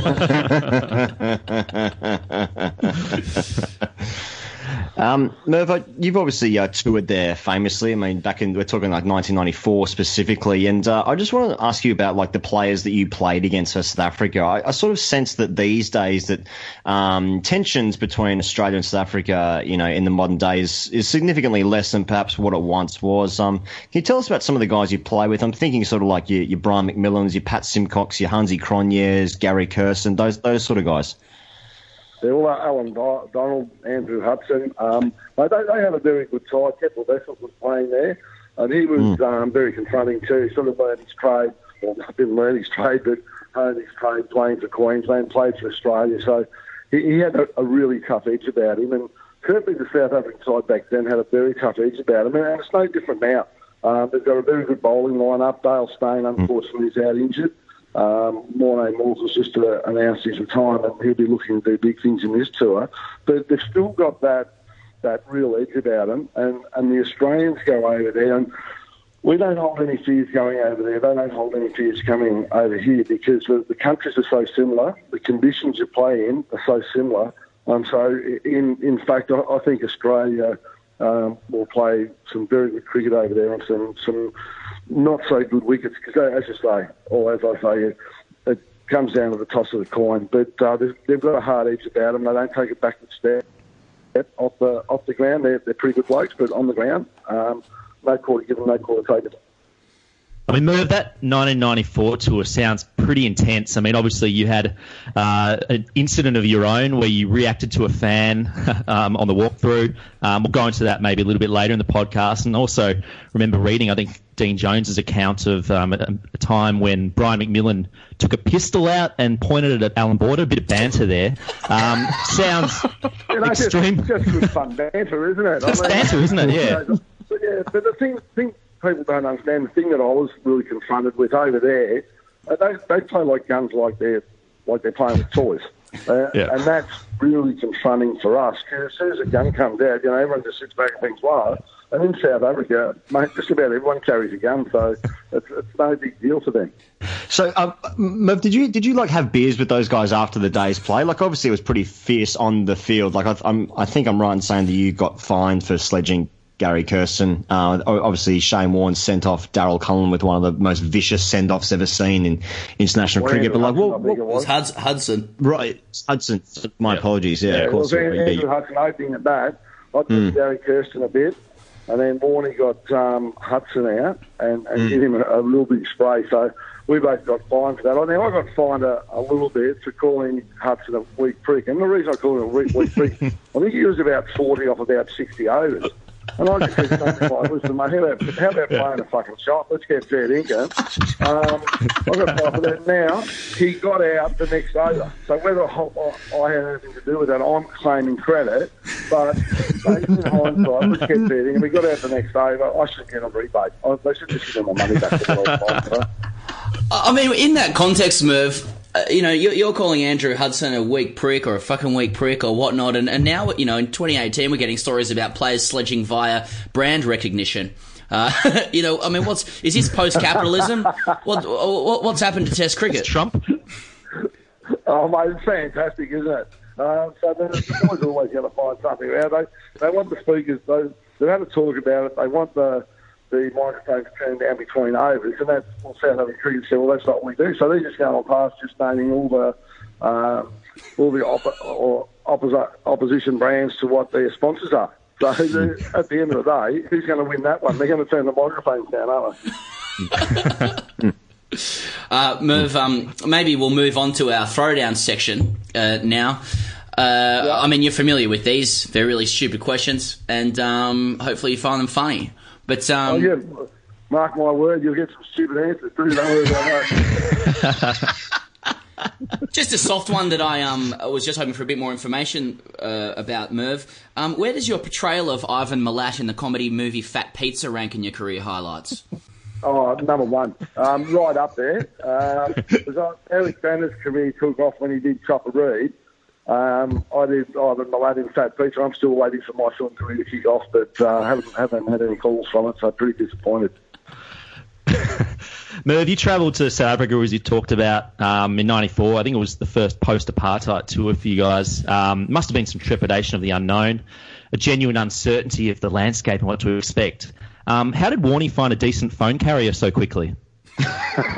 Um, Merv, you've obviously uh, toured there famously. I mean, back in, we're talking like nineteen ninety-four specifically. And uh, I just want to ask you about like the players that you played against for South Africa. I, I sort of sense that these days that um, tensions between Australia and South Africa, you know, in the modern days is significantly less than perhaps what it once was. Um, can you tell us about some of the guys you play with? I'm thinking sort of like your, your Brian McMillans, your Pat Simcox, your Hansi Cronjes, Gary Kirsten, those those sort of guys. They're all Alan Donald, Andrew Hudson. Um, they, they had a very good side. Keppel Vessels was playing there, and he was mm. um, very confronting too. Sort of learned his trade. Well, didn't learn his trade, but learned his trade playing for Queensland, played for Australia. So he, he had a, a really tough edge about him. And certainly the South African side back then had a very tough edge about him. And it's no different now. Um, they've got a very good bowling line-up. Dale Steyn, unfortunately, is out injured. Um, Morné Moores has just uh, announced his retirement. He'll be looking to do big things in this tour. But they've still got that that real edge about them. And, and the Australians go over there. And we don't hold any fears going over there. They don't hold any fears coming over here because the, the countries are so similar. The conditions you play in are so similar. Um, so, in, in fact, I, I think Australia um, will play some very good cricket over there and some... some not so good wickets, because as you say, or as I say, it, it comes down to the toss of the coin. But uh, they've got a hard edge about them. They don't take a backward step off the off the ground. They're, they're pretty good blokes, but on the ground, um, no call to give them, no call to take it. I mean, Merv, that nineteen ninety-four tour sounds pretty intense. I mean, obviously you had uh, an incident of your own where you reacted to a fan um, on the walkthrough. Um, we'll go into that maybe a little bit later in the podcast. And also remember reading, I think, Dean Jones's account of um, a, a time when Brian McMillan took a pistol out and pointed it at Alan Border. A bit of banter there. Um, sounds you know, extreme. It's just good fun banter, isn't it? It's I mean, banter, isn't it? Yeah. You know, but, yeah, but the thing... thing people don't understand, the thing that I was really confronted with over there, uh, they they play like guns like they're like they're playing with toys, uh, yeah. and that's really confronting for us. Because as soon as a gun comes out, you know, everyone just sits back and thinks, "Wow." And in South Africa, mate, just about everyone carries a gun, so it's, it's no big deal for them. So, um, Merv, did you did you like have beers with those guys after the day's play? Like, obviously, it was pretty fierce on the field. Like, I, I'm, I think I'm right in saying that you got fined for sledging Gary Kirsten. Uh, obviously, Shane Warne sent off Darryl Cullen with one of the most vicious send-offs ever seen in international well, cricket. But like, what, what it was Hudson? Right, Hudson. My yeah. apologies. Yeah, yeah, of course. Well, Andrew Hudson opening at that. I took mm. Gary Kirsten a bit, and then Warne got um, Hudson out and, and mm. gave him a, a little bit of spray. So we both got fined for that. I mean, I got fined a, a little bit for calling Hudson a weak prick. And the reason I called him a weak, weak prick, I think he was about forty off about sixty overs. And I just said something like, listen, mate, how about, how about playing a fucking shot? Let's get fair income. Um, I got five for that. Now, he got out the next over. So whether I, I had anything to do with that, I'm claiming credit. But in hindsight, let's get fair income. We got out the next over. I should get a rebate. I, they should just give me my money back for the whole time. So. I mean, in that context, Merv, Uh, you know, you're, you're calling Andrew Hudson a weak prick or a fucking weak prick or whatnot, and, and now, you know, in twenty eighteen, we're getting stories about players sledging via brand recognition. Uh, you know, I mean, what's is this post-capitalism? what, what what's happened to Test cricket? It's Trump. Oh, mate, it's fantastic, isn't it? Uh, so the boys are always going to find something out. They they want the speakers. They they've had to talk about it. They want the. the microphones turned down between overs, and that's what South African cricket said, well, that's not what we do. So they're just going on past just naming all the uh, all the op- or opposi- opposition brands to what their sponsors are. So at the end of the day, who's going to win that one? They're going to turn the microphones down, aren't they? uh, Merv, um, maybe we'll move on to our throwdown section uh, now. Uh, yeah. I mean, you're familiar with these. They're really stupid questions, and um, hopefully you find them funny. But um, oh, yeah. Mark my word, you'll get some stupid answers too. Don't worry about that. Just a soft one that I um was just hoping for a bit more information uh, about, Merv. Um, where does your portrayal of Ivan Milat in the comedy movie Fat Pizza rank in your career highlights? Oh, number one. Um, right up there. Um, was Eric Banner's career took off when he did Chopper Reed. Um, I did, I had my lad in Fat Peter. I'm still waiting for my film career to kick off, but uh, haven't, haven't had any calls from it, so I'm pretty disappointed. Merv, you travelled to South Africa, as you talked about, um, in ninety-four. I think it was the first post-apartheid tour for you guys. Um, must have been some trepidation of the unknown, a genuine uncertainty of the landscape and what to expect. Um, how did Warnie find a decent phone carrier so quickly? Mate,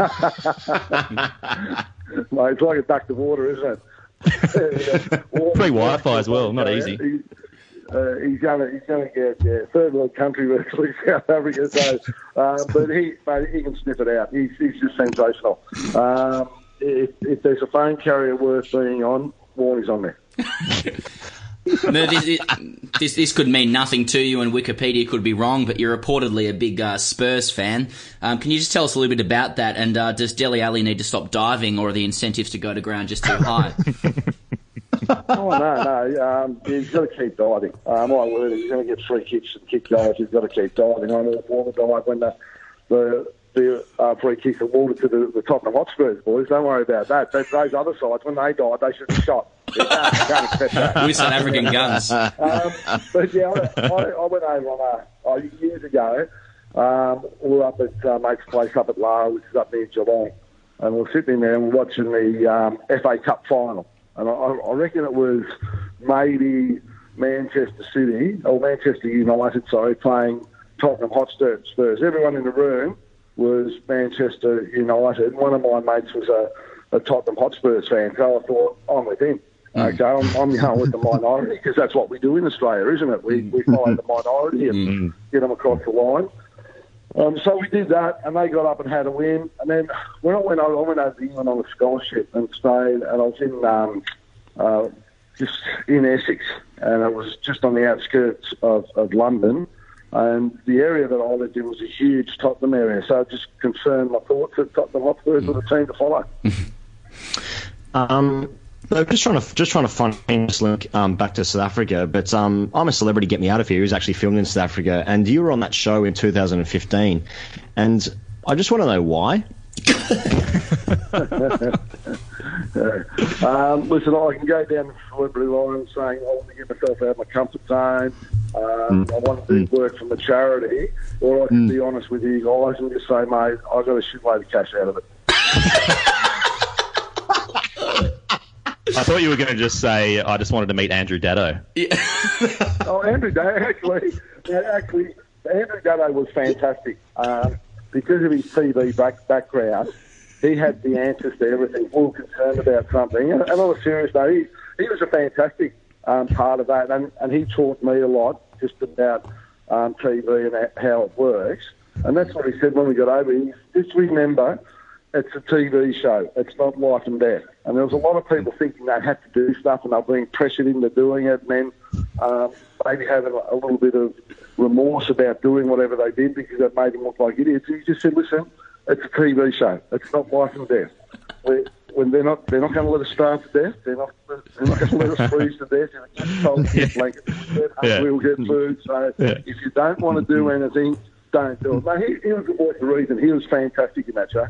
it's like a duct of water, isn't it? Free Wi-Fi as well, not easy. He, uh, he's going he's to get yeah, third world country virtually, South Africa. So, um, but he mate, he can sniff it out. He's, he's just sensational. Um, if, if there's a phone carrier worth being on, Warnie's on there. No, this, this this could mean nothing to you, and Wikipedia could be wrong, but you're reportedly a big uh, Spurs fan. Um, can you just tell us a little bit about that? And uh, does Dele Alli need to stop diving, or are the incentives to go to ground just too high? Oh, no, no. Um, he's got to keep diving. Um, my word, he's going to get free kicks and kick goals. He's got to keep diving. I know Warner died when the, the, the uh, free kicks are awarded to the, the Tottenham Hotspurs boys. Don't worry about that. But those other sides, when they died, they should have shot. You can't, can't expect that. With South African guns. Um, but yeah, I, I, I went over on a, uh, years ago. Um, we were up at uh, mate's place up at Lara, which is up near Geelong, and we we're sitting there and we're watching the um, F A Cup final. And I, I reckon it was maybe Manchester City or Manchester United, sorry, playing Tottenham Hotspur Spurs. Everyone in the room was Manchester United. One of my mates was a, a Tottenham Hotspurs fan, so I thought, I'm with him. Okay, I'm, I'm going with the minority, because that's what we do in Australia, isn't it? We we follow the minority and get them across the line. Um, so we did that, and they got up and had a win. And then when I went over, I went over to England on a scholarship and stayed, and I was in um, uh, just in Essex, and it was just on the outskirts of, of London. And the area that I lived in was a huge Tottenham area, so it just confirmed my thoughts that Tottenham Hotspurs were the team to follow. um. So just trying to just trying to find this link um, back to South Africa, but um, I'm a Celebrity, Get Me Out of Here, who's actually filmed in South Africa, and you were on that show in two thousand fifteen, and I just want to know why. um, listen, I can go down the celebrity line saying I want to get myself out of my comfort zone. Um, mm. I want to do work from a charity, or I can mm. be honest with you guys and just say, mate, I got a shitload of cash out of it. I thought you were going to just say, I just wanted to meet Andrew Daddo. Yeah. oh, Andrew Daddo, actually, yeah, actually, Andrew Daddo was fantastic. Um, because of his T V back, background, he had the answers to everything. We were concerned about something. And, and on a serious note, he, he was a fantastic um, part of that, and, and he taught me a lot just about um, T V and how it works. And that's what he said when we got over. He just remember, it's a T V show. It's not life and death. And there was a lot of people thinking they had to do stuff and they were being pressured into doing it, and then um, maybe having a, a little bit of remorse about doing whatever they did because it made them look like idiots. He just said, listen, it's a T V show. It's not life and death. We're, when they're not, they're not going to let us starve to death. They're not, they're not going to let us freeze to death. If it's told to get blankets, yeah. we'll get food. So yeah. if you don't want to do anything, don't do it. No, he, he was the voice of reason. He was fantastic in that show.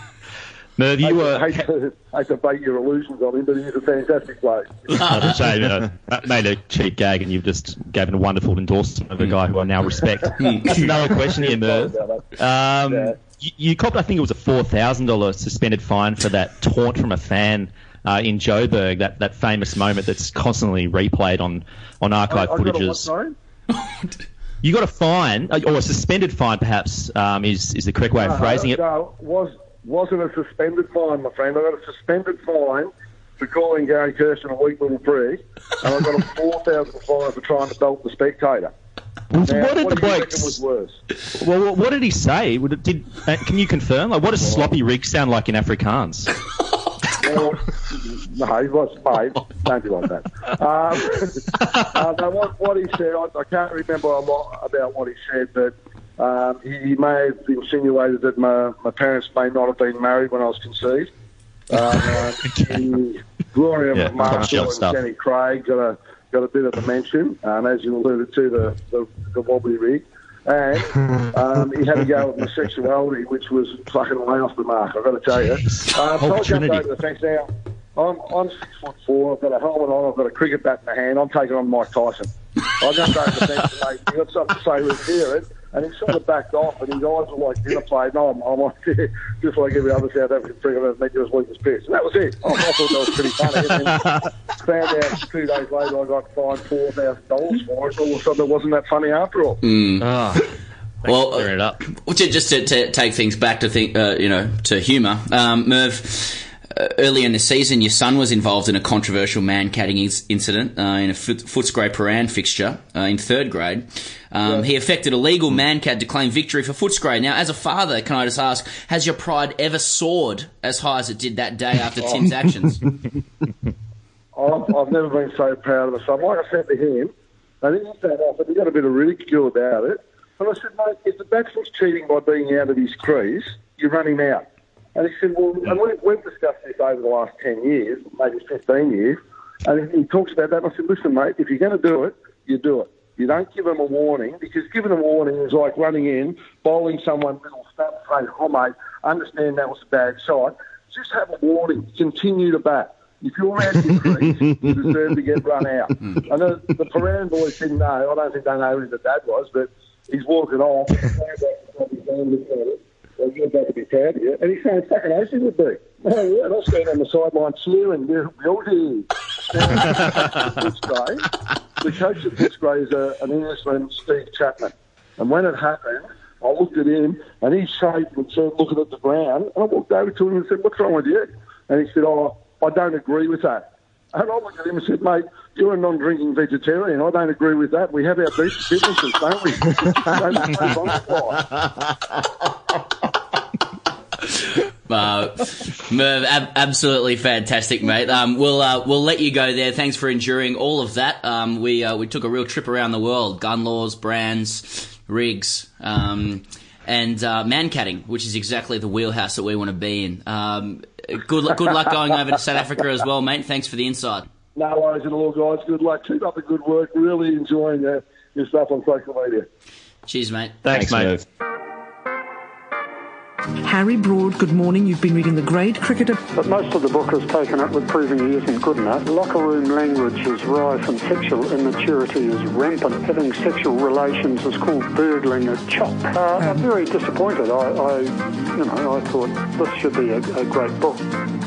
Merv, you were... I hate, to, I hate to bate your illusions on him, but he's a fantastic player. I say, uh, made a cheap gag, and you've just given a wonderful endorsement of a guy who I now respect. That's another question here, Merv. Um, yeah. you, you copped, I think it was a four thousand dollars suspended fine for that taunt from a fan uh, in Joburg, that, that famous moment that's constantly replayed on, on archive I, I footages. Got a what, you got a fine, or a suspended fine, perhaps, um, is, is the correct way of no, phrasing it. No, was... Wasn't a suspended fine, my friend. I got a suspended fine for calling Gary Kirsten a weak little prig, and I got a four thousand fine for trying to belt the Spectator. Now, what did what the bloke? Was worse? Well, what did he say? Did uh, can you confirm? Like, what does sloppy rig sound like in Afrikaans? Well, no, he was, mate. Don't be like that. Um, uh, no, what, what he said, I, I can't remember a lot about what he said, but. Um, he, he may have insinuated that my, my parents may not have been married when I was conceived. Uh, the glory of yeah, Marshall and stuff. Jenny Craig got a got a bit of a mention, um, as you alluded to, the, the, the wobbly rig. And um, he had to go with my sexuality, which was fucking way off the mark, I've got to tell you. Um, so I jumped over the fence now. I'm, I'm six foot four, I've got a helmet on, I've got a cricket bat in my hand, I'm taking on Mike Tyson. I jumped over the fence and mate, you got something to say, let's hear it. And he sort of backed off, and his eyes were like dinner plate. No, I'm, I'm like, yeah, just like every other South African cricketer, make you as weak as piss. And that was it. I, I thought that was pretty funny. And then found out two days later I got fined four thousand dollars for it. All of a sudden it wasn't that funny after all. Mm. Oh. Well, uh, it up. just to, to take things back to think, uh, you know, to humour, um, Merv. Uh, earlier in the season, your son was involved in a controversial man-catting is- incident uh, in a foot- Footscray Paran fixture uh, in third grade. Um, yeah. He affected a legal man-cat to claim victory for Footscray. Now, as a father, can I just ask, has your pride ever soared as high as it did that day after oh. Tim's actions? I've, I've never been so proud of a son. Like I said to him, I think he sat off and he got a bit of ridicule about it. And I said, mate, if the batsman's cheating by being out of his crease, you run him out. And he said, well, and we, we've discussed this over the last ten years, maybe fifteen years, and he talks about that. And I said, listen, mate, if you're going to do it, you do it. You don't give them a warning, because giving them a warning is like running in, bowling someone little snap, saying, oh, mate, understand that was a bad shot. Just have a warning. Continue to bat. If you're out of your crease, you deserve to get run out. And the, the Paran boys didn't know. I don't think they know who the dad was, but he's walking off. Well, you're about to be proud of you. And he's saying, fucking oath he would be. Oh, yeah, and I'll stand on the sideline cheering. We'll do. The coach of Footscray is a, an Englishman, Steve Chapman. And when it happened, I looked at him, and he shaped and started looking at the ground. And I walked over to him and said, what's wrong with you? And he said, oh, I don't agree with that. And I looked at him and said, mate, you're a non-drinking vegetarian. I don't agree with that. We have our businesses, don't we? Uh, Merv, ab- absolutely fantastic, mate. Um, we'll uh, we'll let you go there. Thanks for enduring all of that. Um, we uh, we took a real trip around the world: gun laws, brands, rigs, um, and uh, man-catting, which is exactly the wheelhouse that we want to be in. Um, good luck, good luck going over to South Africa as well, mate. Thanks for the insight. No worries at all, guys. Good luck. Keep up the good work. Really enjoying uh, your stuff on social media. Cheers, mate. Thanks, Thanks mate. Merv. Harry Broad, good morning. You've been reading The Great Cricketer. But most of the book has taken up with proving he isn't good enough. Locker room language is rife and sexual immaturity is rampant. Having sexual relations is called burgling a chop. Uh, I'm very disappointed. I, I, you know, I thought this should be a, a great book.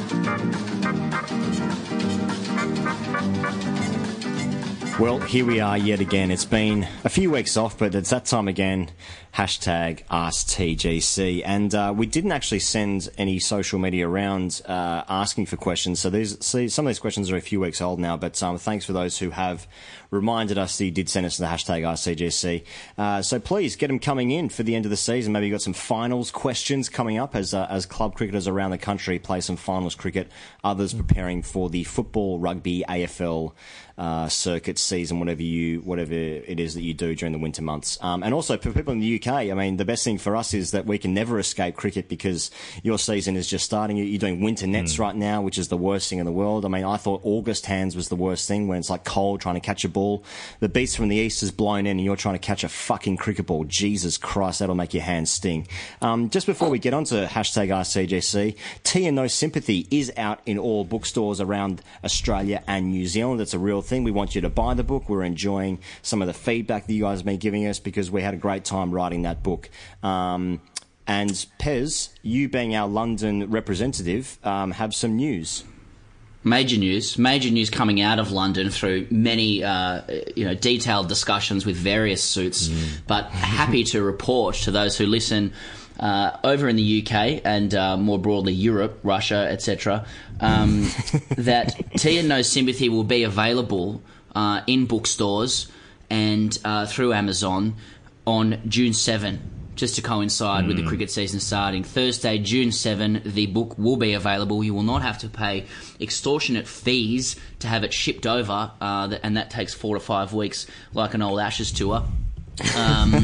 Well, here we are yet again. It's been a few weeks off, but it's that time again. Hashtag Ask T G C. And uh, we didn't actually send any social media around uh, asking for questions. So these, see, some of these questions are a few weeks old now, but um, thanks for those who have reminded us that you did send us the hashtag Ask T G C. Uh, so please get them coming in for the end of the season. Maybe you've got some finals questions coming up as uh, as club cricketers around the country play some finals cricket. Others preparing for the football, rugby, A F L uh, circuit season, whatever you whatever it is that you do during the winter months. Um, and also for people in the U K, I mean, the best thing for us is that we can never escape cricket because your season is just starting. You're doing winter nets mm. right now, which is the worst thing in the world. I mean, I thought August hands was the worst thing when it's like cold trying to catch a ball. The beast from the east is blown in and you're trying to catch a fucking cricket ball. Jesus Christ, that'll make your hands sting. Um, just before we get on to hashtag Ask T G C, Tea and No Sympathy is out in all bookstores around Australia and New Zealand. That's a real thing. We want you to buy the book. We're enjoying some of the feedback that you guys have been giving us because we had a great time writing that book. Um, and Pez, you being our London representative, um, have some news. Major news, major news coming out of London through many, uh, you know, detailed discussions with various suits. Mm. But happy to report to those who listen uh, over in the U K and uh, more broadly Europe, Russia, et cetera, um, that Tea and No Sympathy will be available uh, in bookstores and uh, through Amazon on June seventh. Just to coincide mm. with the cricket season starting. Thursday, June seventh, the book will be available. You will not have to pay extortionate fees to have it shipped over, uh, and that takes four to five weeks, like an old Ashes tour. Um,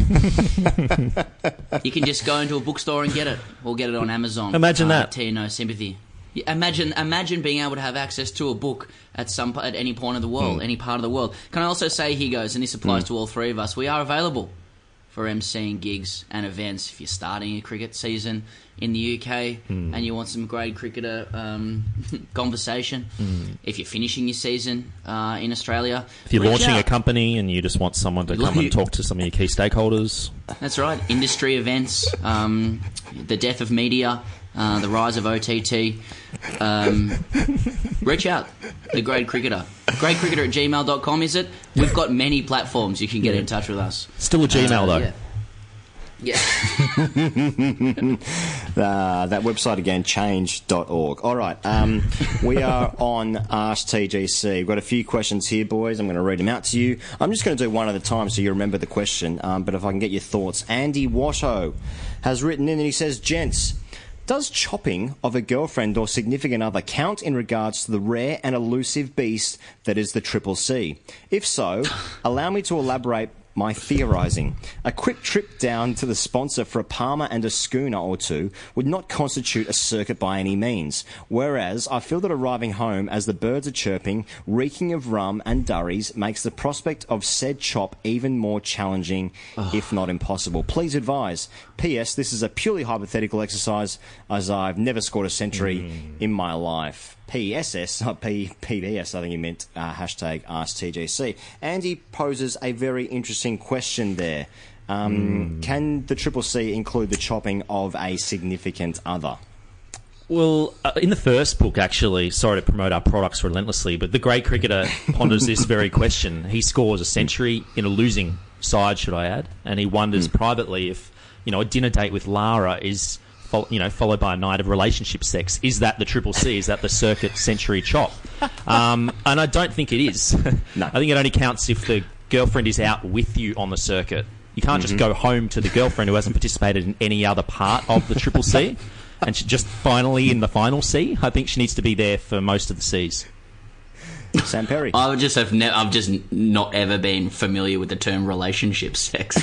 you can just go into a bookstore and get it, or get it on Amazon. Imagine uh, that. Tea and No Sympathy. Imagine, imagine being able to have access to a book at some at any point of the world, mm. any part of the world. Can I also say, here goes, and this applies mm. to all three of us, we are available for emceeing gigs and events if you're starting a cricket season in the U K mm. and you want some grade cricketer um, conversation. Mm. If you're finishing your season uh, in Australia. If you're launching out. a company and you just want someone to come and talk to some of your key stakeholders. That's right. Industry events, um, the death of media, uh, the rise of O T T. Um, reach out. The Grade Cricketer. grade cricketer at gmail dot com, is it? We've got many platforms you can get yeah. in touch with us. Still a Gmail, uh, though. Yeah. Yeah. uh, that website again, change dot org. All right. Um, we are on Ask T G C. We've got a few questions here, boys. I'm going to read them out to you. I'm just going to do one at a time so you remember the question. Um, but if I can get your thoughts. Andy Washo has written in and he says, gents, does chopping of a girlfriend or significant other count in regards to the rare and elusive beast that is the Triple C? If so, allow me to elaborate my theorising. A quick trip down to the sponsor for a Palmer and a schooner or two would not constitute a circuit by any means, whereas I feel that arriving home as the birds are chirping, reeking of rum and durries, makes the prospect of said chop even more challenging, oh. if not impossible. Please advise. P S. This is a purely hypothetical exercise, as I've never scored a century mm. in my life. P S S, not P B S, I think he meant uh, hashtag Ask T G C. Andy poses a very interesting question there. Um, mm. Can the Triple C include the chopping of a significant other? Well, uh, in the first book, actually, sorry to promote our products relentlessly, but the Grade Cricketer ponders this very question. He scores a century in a losing side, should I add, and he wonders mm. privately if, you know, a dinner date with Lara is... you know, followed by a night of relationship sex. Is that the Triple C? Is that the circuit century chop? Um, and I don't think it is. No. I think it only counts if the girlfriend is out with you on the circuit. You can't mm-hmm. just go home to the girlfriend who hasn't participated in any other part of the Triple C and she just finally in the final C. I think she needs to be there for most of the Cs. Sam Perry. I would just have ne- I've just not ever been familiar with the term relationship sex.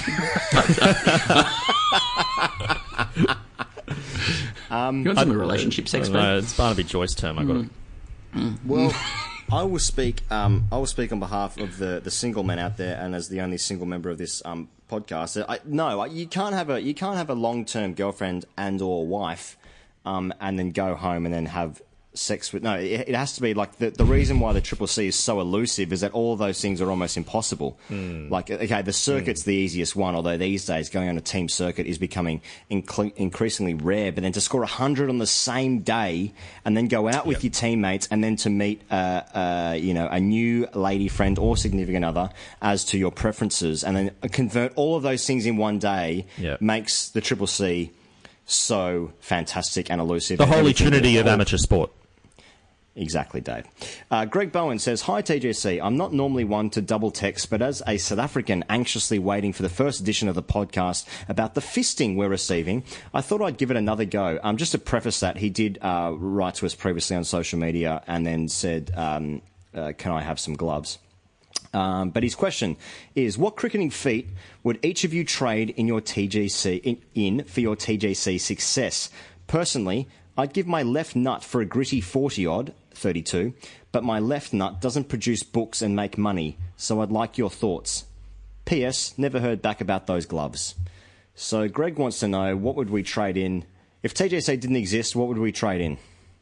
Um, you want some I, relationship sex, no, it's Barnaby Joyce term. I got mm. it. Mm. Well, I will speak. Um, I will speak on behalf of the, the single men out there, and as the only single member of this um, podcast. I, no, you can't have a you can't have a long term girlfriend and or wife, um, and then go home and then have sex with. No, it, it has to be like the the reason why the Triple C is so elusive is that all of those things are almost impossible. Mm. Like, okay, the circuit's mm. the easiest one, although these days going on a team circuit is becoming inc- increasingly rare. But then to score a hundred on the same day and then go out with yep. your teammates and then to meet, uh, uh, you know, a new lady friend or significant other as to your preferences and then convert all of those things in one day yep. makes the Triple C so fantastic and elusive. The holy trinity of amateur sport. Exactly, Dave. Uh, Greg Bowen says, hi, T J C. I'm not normally one to double text, but as a South African anxiously waiting for the first edition of the podcast about the fisting we're receiving, I thought I'd give it another go. Um, just to preface that, he did uh, write to us previously on social media and then said, um, uh, can I have some gloves? Um, but his question is, what cricketing feat would each of you trade in your T G C in, in for your T G C success? Personally, I'd give my left nut for a gritty forty-odd, thirty-two, but my left nut doesn't produce books and make money, so I'd like your thoughts. P S. Never heard back about those gloves. So Greg wants to know, what would we trade in? If T J C didn't exist, what would we trade in?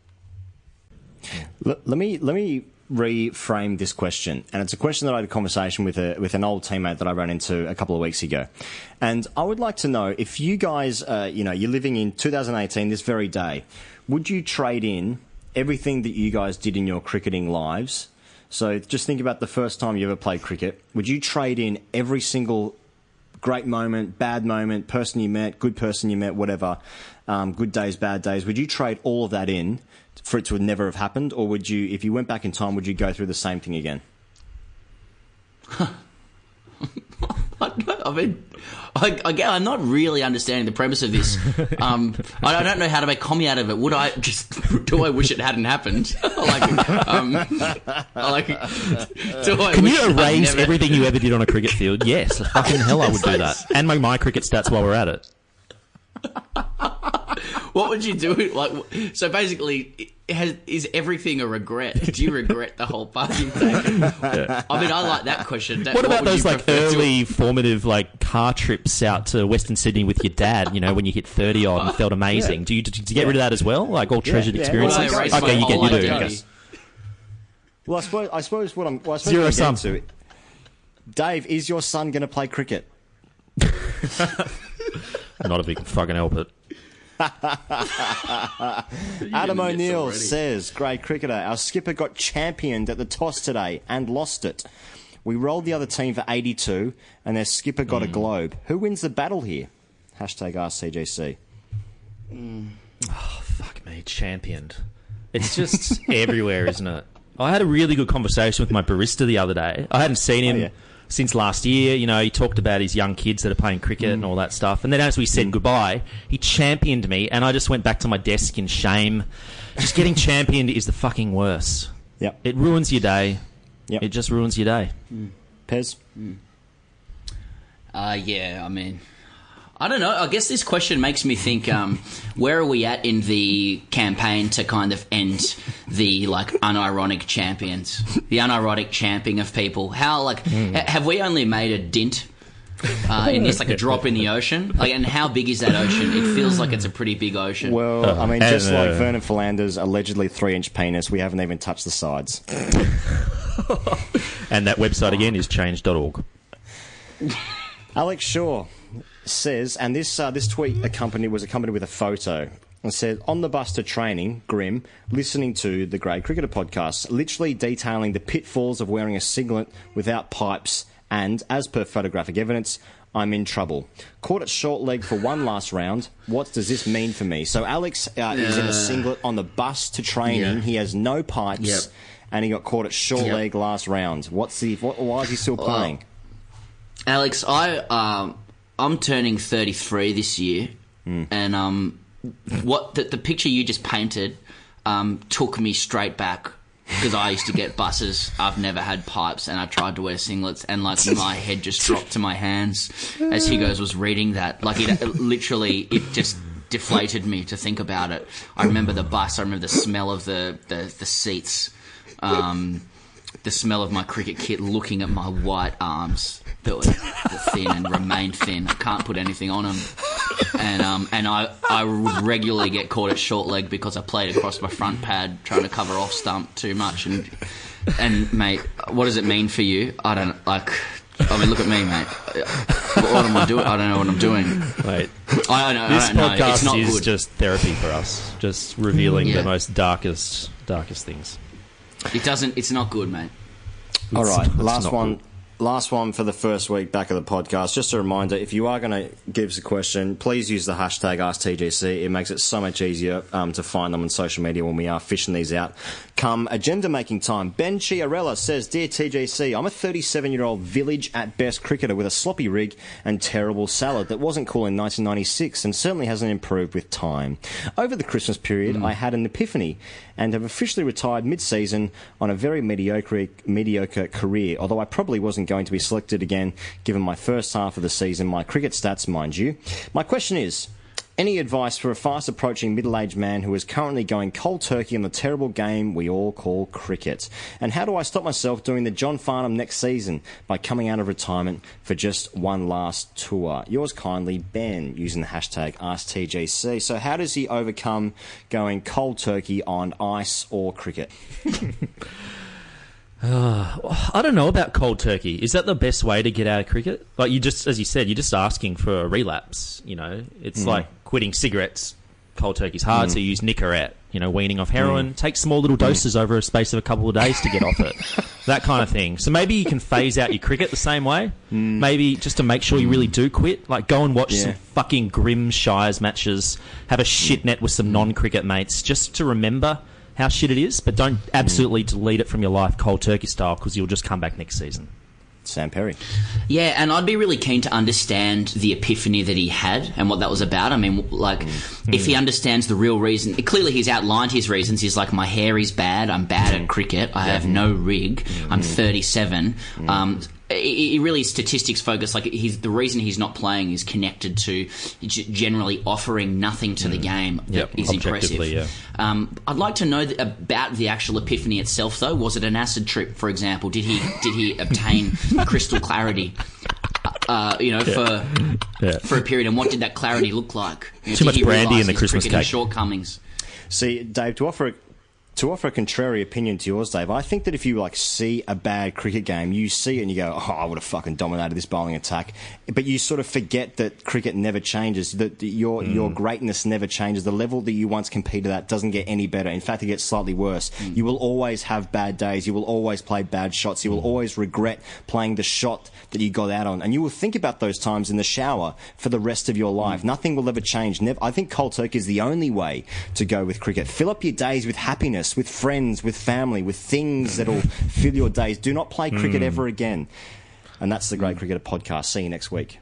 L- let me let me reframe this question, and it's a question that I had a conversation with a with an old teammate that I ran into a couple of weeks ago, and I would like to know if you guys, uh, you know, you're living in two thousand eighteen this very day, would you trade in everything that you guys did in your cricketing lives? So just think about the first time you ever played cricket. Would you trade in every single great moment, bad moment, person you met, good person you met, whatever, um, good days, bad days? Would you trade all of that in for it to never have happened, or would you, if you went back in time, would you go through the same thing again? I mean, I, again, I'm not really understanding the premise of this. Um, I, I don't know how to make comedy out of it. Would I just? Do I wish it hadn't happened? like, um, like, do I Can wish you erase never... everything you ever did on a cricket field? Yes, fucking hell, I would do that, and my my cricket stats while we're at it. What would you do? Like, so basically, has, is everything a regret? Do you regret the whole path you've taken? Yeah. I mean, I like that question. What about would those you like prefer to- early formative like car trips out to Western Sydney with your dad? You know, when you hit thirty odd and felt amazing. Yeah. Do you did you get rid of that as well? Like all treasured yeah. experiences? Well, I erased okay, my you get whole you do. identity. Okay. Well, I suppose, I suppose what I'm... Well, I suppose Zero what I'm sum. getting to- Dave, is your son going to play cricket? Not if he can fucking help it. Adam O'Neill says, great cricketer, our skipper got championed at the toss today and lost it. We rolled the other team for eighty-two and their skipper got mm. a globe. Who wins the battle here? Hashtag Ask C G C. Mm. Oh, fuck me, championed. It's just everywhere, isn't it? I had a really good conversation with my barista the other day. I hadn't seen him... Oh, yeah. Since last year, you know, he talked about his young kids that are playing cricket mm. and all that stuff. And then as we said mm. goodbye, he championed me, and I just went back to my desk in shame. Just getting championed is the fucking worst. Yep. It ruins your day. Yep. It just ruins your day. Mm. Pez? Mm. Uh, yeah, I mean... I don't know. I guess this question makes me think, um, where are we at in the campaign to kind of end the, like, unironic champions? The unironic champing of people. How, like, mm. ha- have we only made a dint uh, in this, like a drop in the ocean? Like, and how big is that ocean? It feels like it's a pretty big ocean. Well, I mean, just uh, like Vernon Philander's allegedly three-inch penis, we haven't even touched the sides. And that website, again, is change dot org. Alex Shaw says, and this uh, this tweet accompanied was accompanied with a photo. It said, on the bus to training, grim, listening to the Grade Cricketer podcast, literally detailing the pitfalls of wearing a singlet without pipes, and, as per photographic evidence, I'm in trouble. Caught it short leg for one last round. What does this mean for me? So Alex uh, is in a singlet on the bus to training. Yeah. He has no pipes, yep. and he got caught at short yep. leg last round. What's the? What, why is he still playing? Uh, Alex, I um, I'm turning thirty-three this year, mm. and um, what the, the picture you just painted um, took me straight back. Because I used to get buses, I've never had pipes, and I tried to wear singlets, and like my head just dropped to my hands as Higgos was reading that. Like it, it literally, it just deflated me to think about it. I remember the bus, I remember the smell of the the, the seats, um, the smell of my cricket kit, looking at my white arms that were thin and remained thin. I can't put anything on them. And um and I, I would regularly get caught at short leg because I played across my front pad trying to cover off stump too much. And and mate, what does it mean for you? I don't like. I mean, look at me, mate. What am I doing? I don't know what I'm doing. Wait, I don't know. This I don't know. podcast it's not is good. just therapy for us, just revealing yeah. the most darkest, darkest things. It doesn't. It's not good, mate. All right, It's last not one. good. Last one for the first week back of the podcast. Just a reminder, if you are going to give us a question, please use the hashtag Ask T G C. It makes it so much easier um, to find them on social media when we are fishing these out. Come agenda-making time. Ben Chiarella says, Dear T G C, I'm a thirty-seven-year-old village-at-best cricketer with a sloppy rig and terrible salad that wasn't cool in nineteen ninety-six and certainly hasn't improved with time. Over the Christmas period, mm. I had an epiphany and have officially retired mid-season on a very mediocre, mediocre career, although I probably wasn't going to be selected again given my first half of the season, my cricket stats, mind you. My question is, any advice for a fast-approaching middle-aged man who is currently going cold turkey on the terrible game we all call cricket? And how do I stop myself doing the John Farnham next season by coming out of retirement for just one last tour? Yours kindly, Ben, using the hashtag Ask T G C. So how does he overcome going cold turkey on ice or cricket? Uh, I don't know about cold turkey. Is that the best way to get out of cricket? Like you just, as you said, you're just asking for a relapse. You know, it's mm. like quitting cigarettes. Cold turkey's hard, mm. so you use Nicorette. You know, weaning off heroin. Mm. Take small little doses mm. over a space of a couple of days to get off it. That kind of thing. So maybe you can phase out your cricket the same way. Mm. Maybe just to make sure you really do quit. Like go and watch yeah. some fucking grim Shires matches. Have a shit net with some non-cricket mates, just to remember how shit it is, but don't absolutely delete it from your life cold turkey style because you'll just come back next season. Sam Perry. Yeah, and I'd be really keen to understand the epiphany that he had and what that was about. I mean, like, mm. if he understands the real reason, clearly he's outlined his reasons. He's like, my hair is bad, I'm bad at cricket, I have no rig, I'm thirty-seven. Mm. Um, he really is statistics focused. Like he's the reason he's not playing is connected to g- generally offering nothing to mm. the game that yep, is impressive. Yeah. Um, I'd like to know th- about the actual epiphany itself, though. Was it an acid trip, for example? Did he did he obtain crystal clarity? Uh, you know, yeah. for yeah. for a period, and what did that clarity look like? You know, Too much brandy in the Christmas cake. Shortcomings. See, Dave, to offer. A- To offer a contrary opinion to yours, Dave, I think that if you like see a bad cricket game, you see it and you go, "Oh, I would have fucking dominated this bowling attack," but you sort of forget that cricket never changes. That your mm. your greatness never changes. The level that you once competed at doesn't get any better. In fact, it gets slightly worse. Mm. You will always have bad days. You will always play bad shots. You will always regret playing the shot that you got out on, and you will think about those times in the shower for the rest of your life. Mm. Nothing will ever change. Never. I think cold turkey is the only way to go with cricket. Fill up your days with happiness, with friends, with family, with things that'll fill your days. Do not play cricket mm. ever again. And that's the Great Cricketer Podcast. See you next week.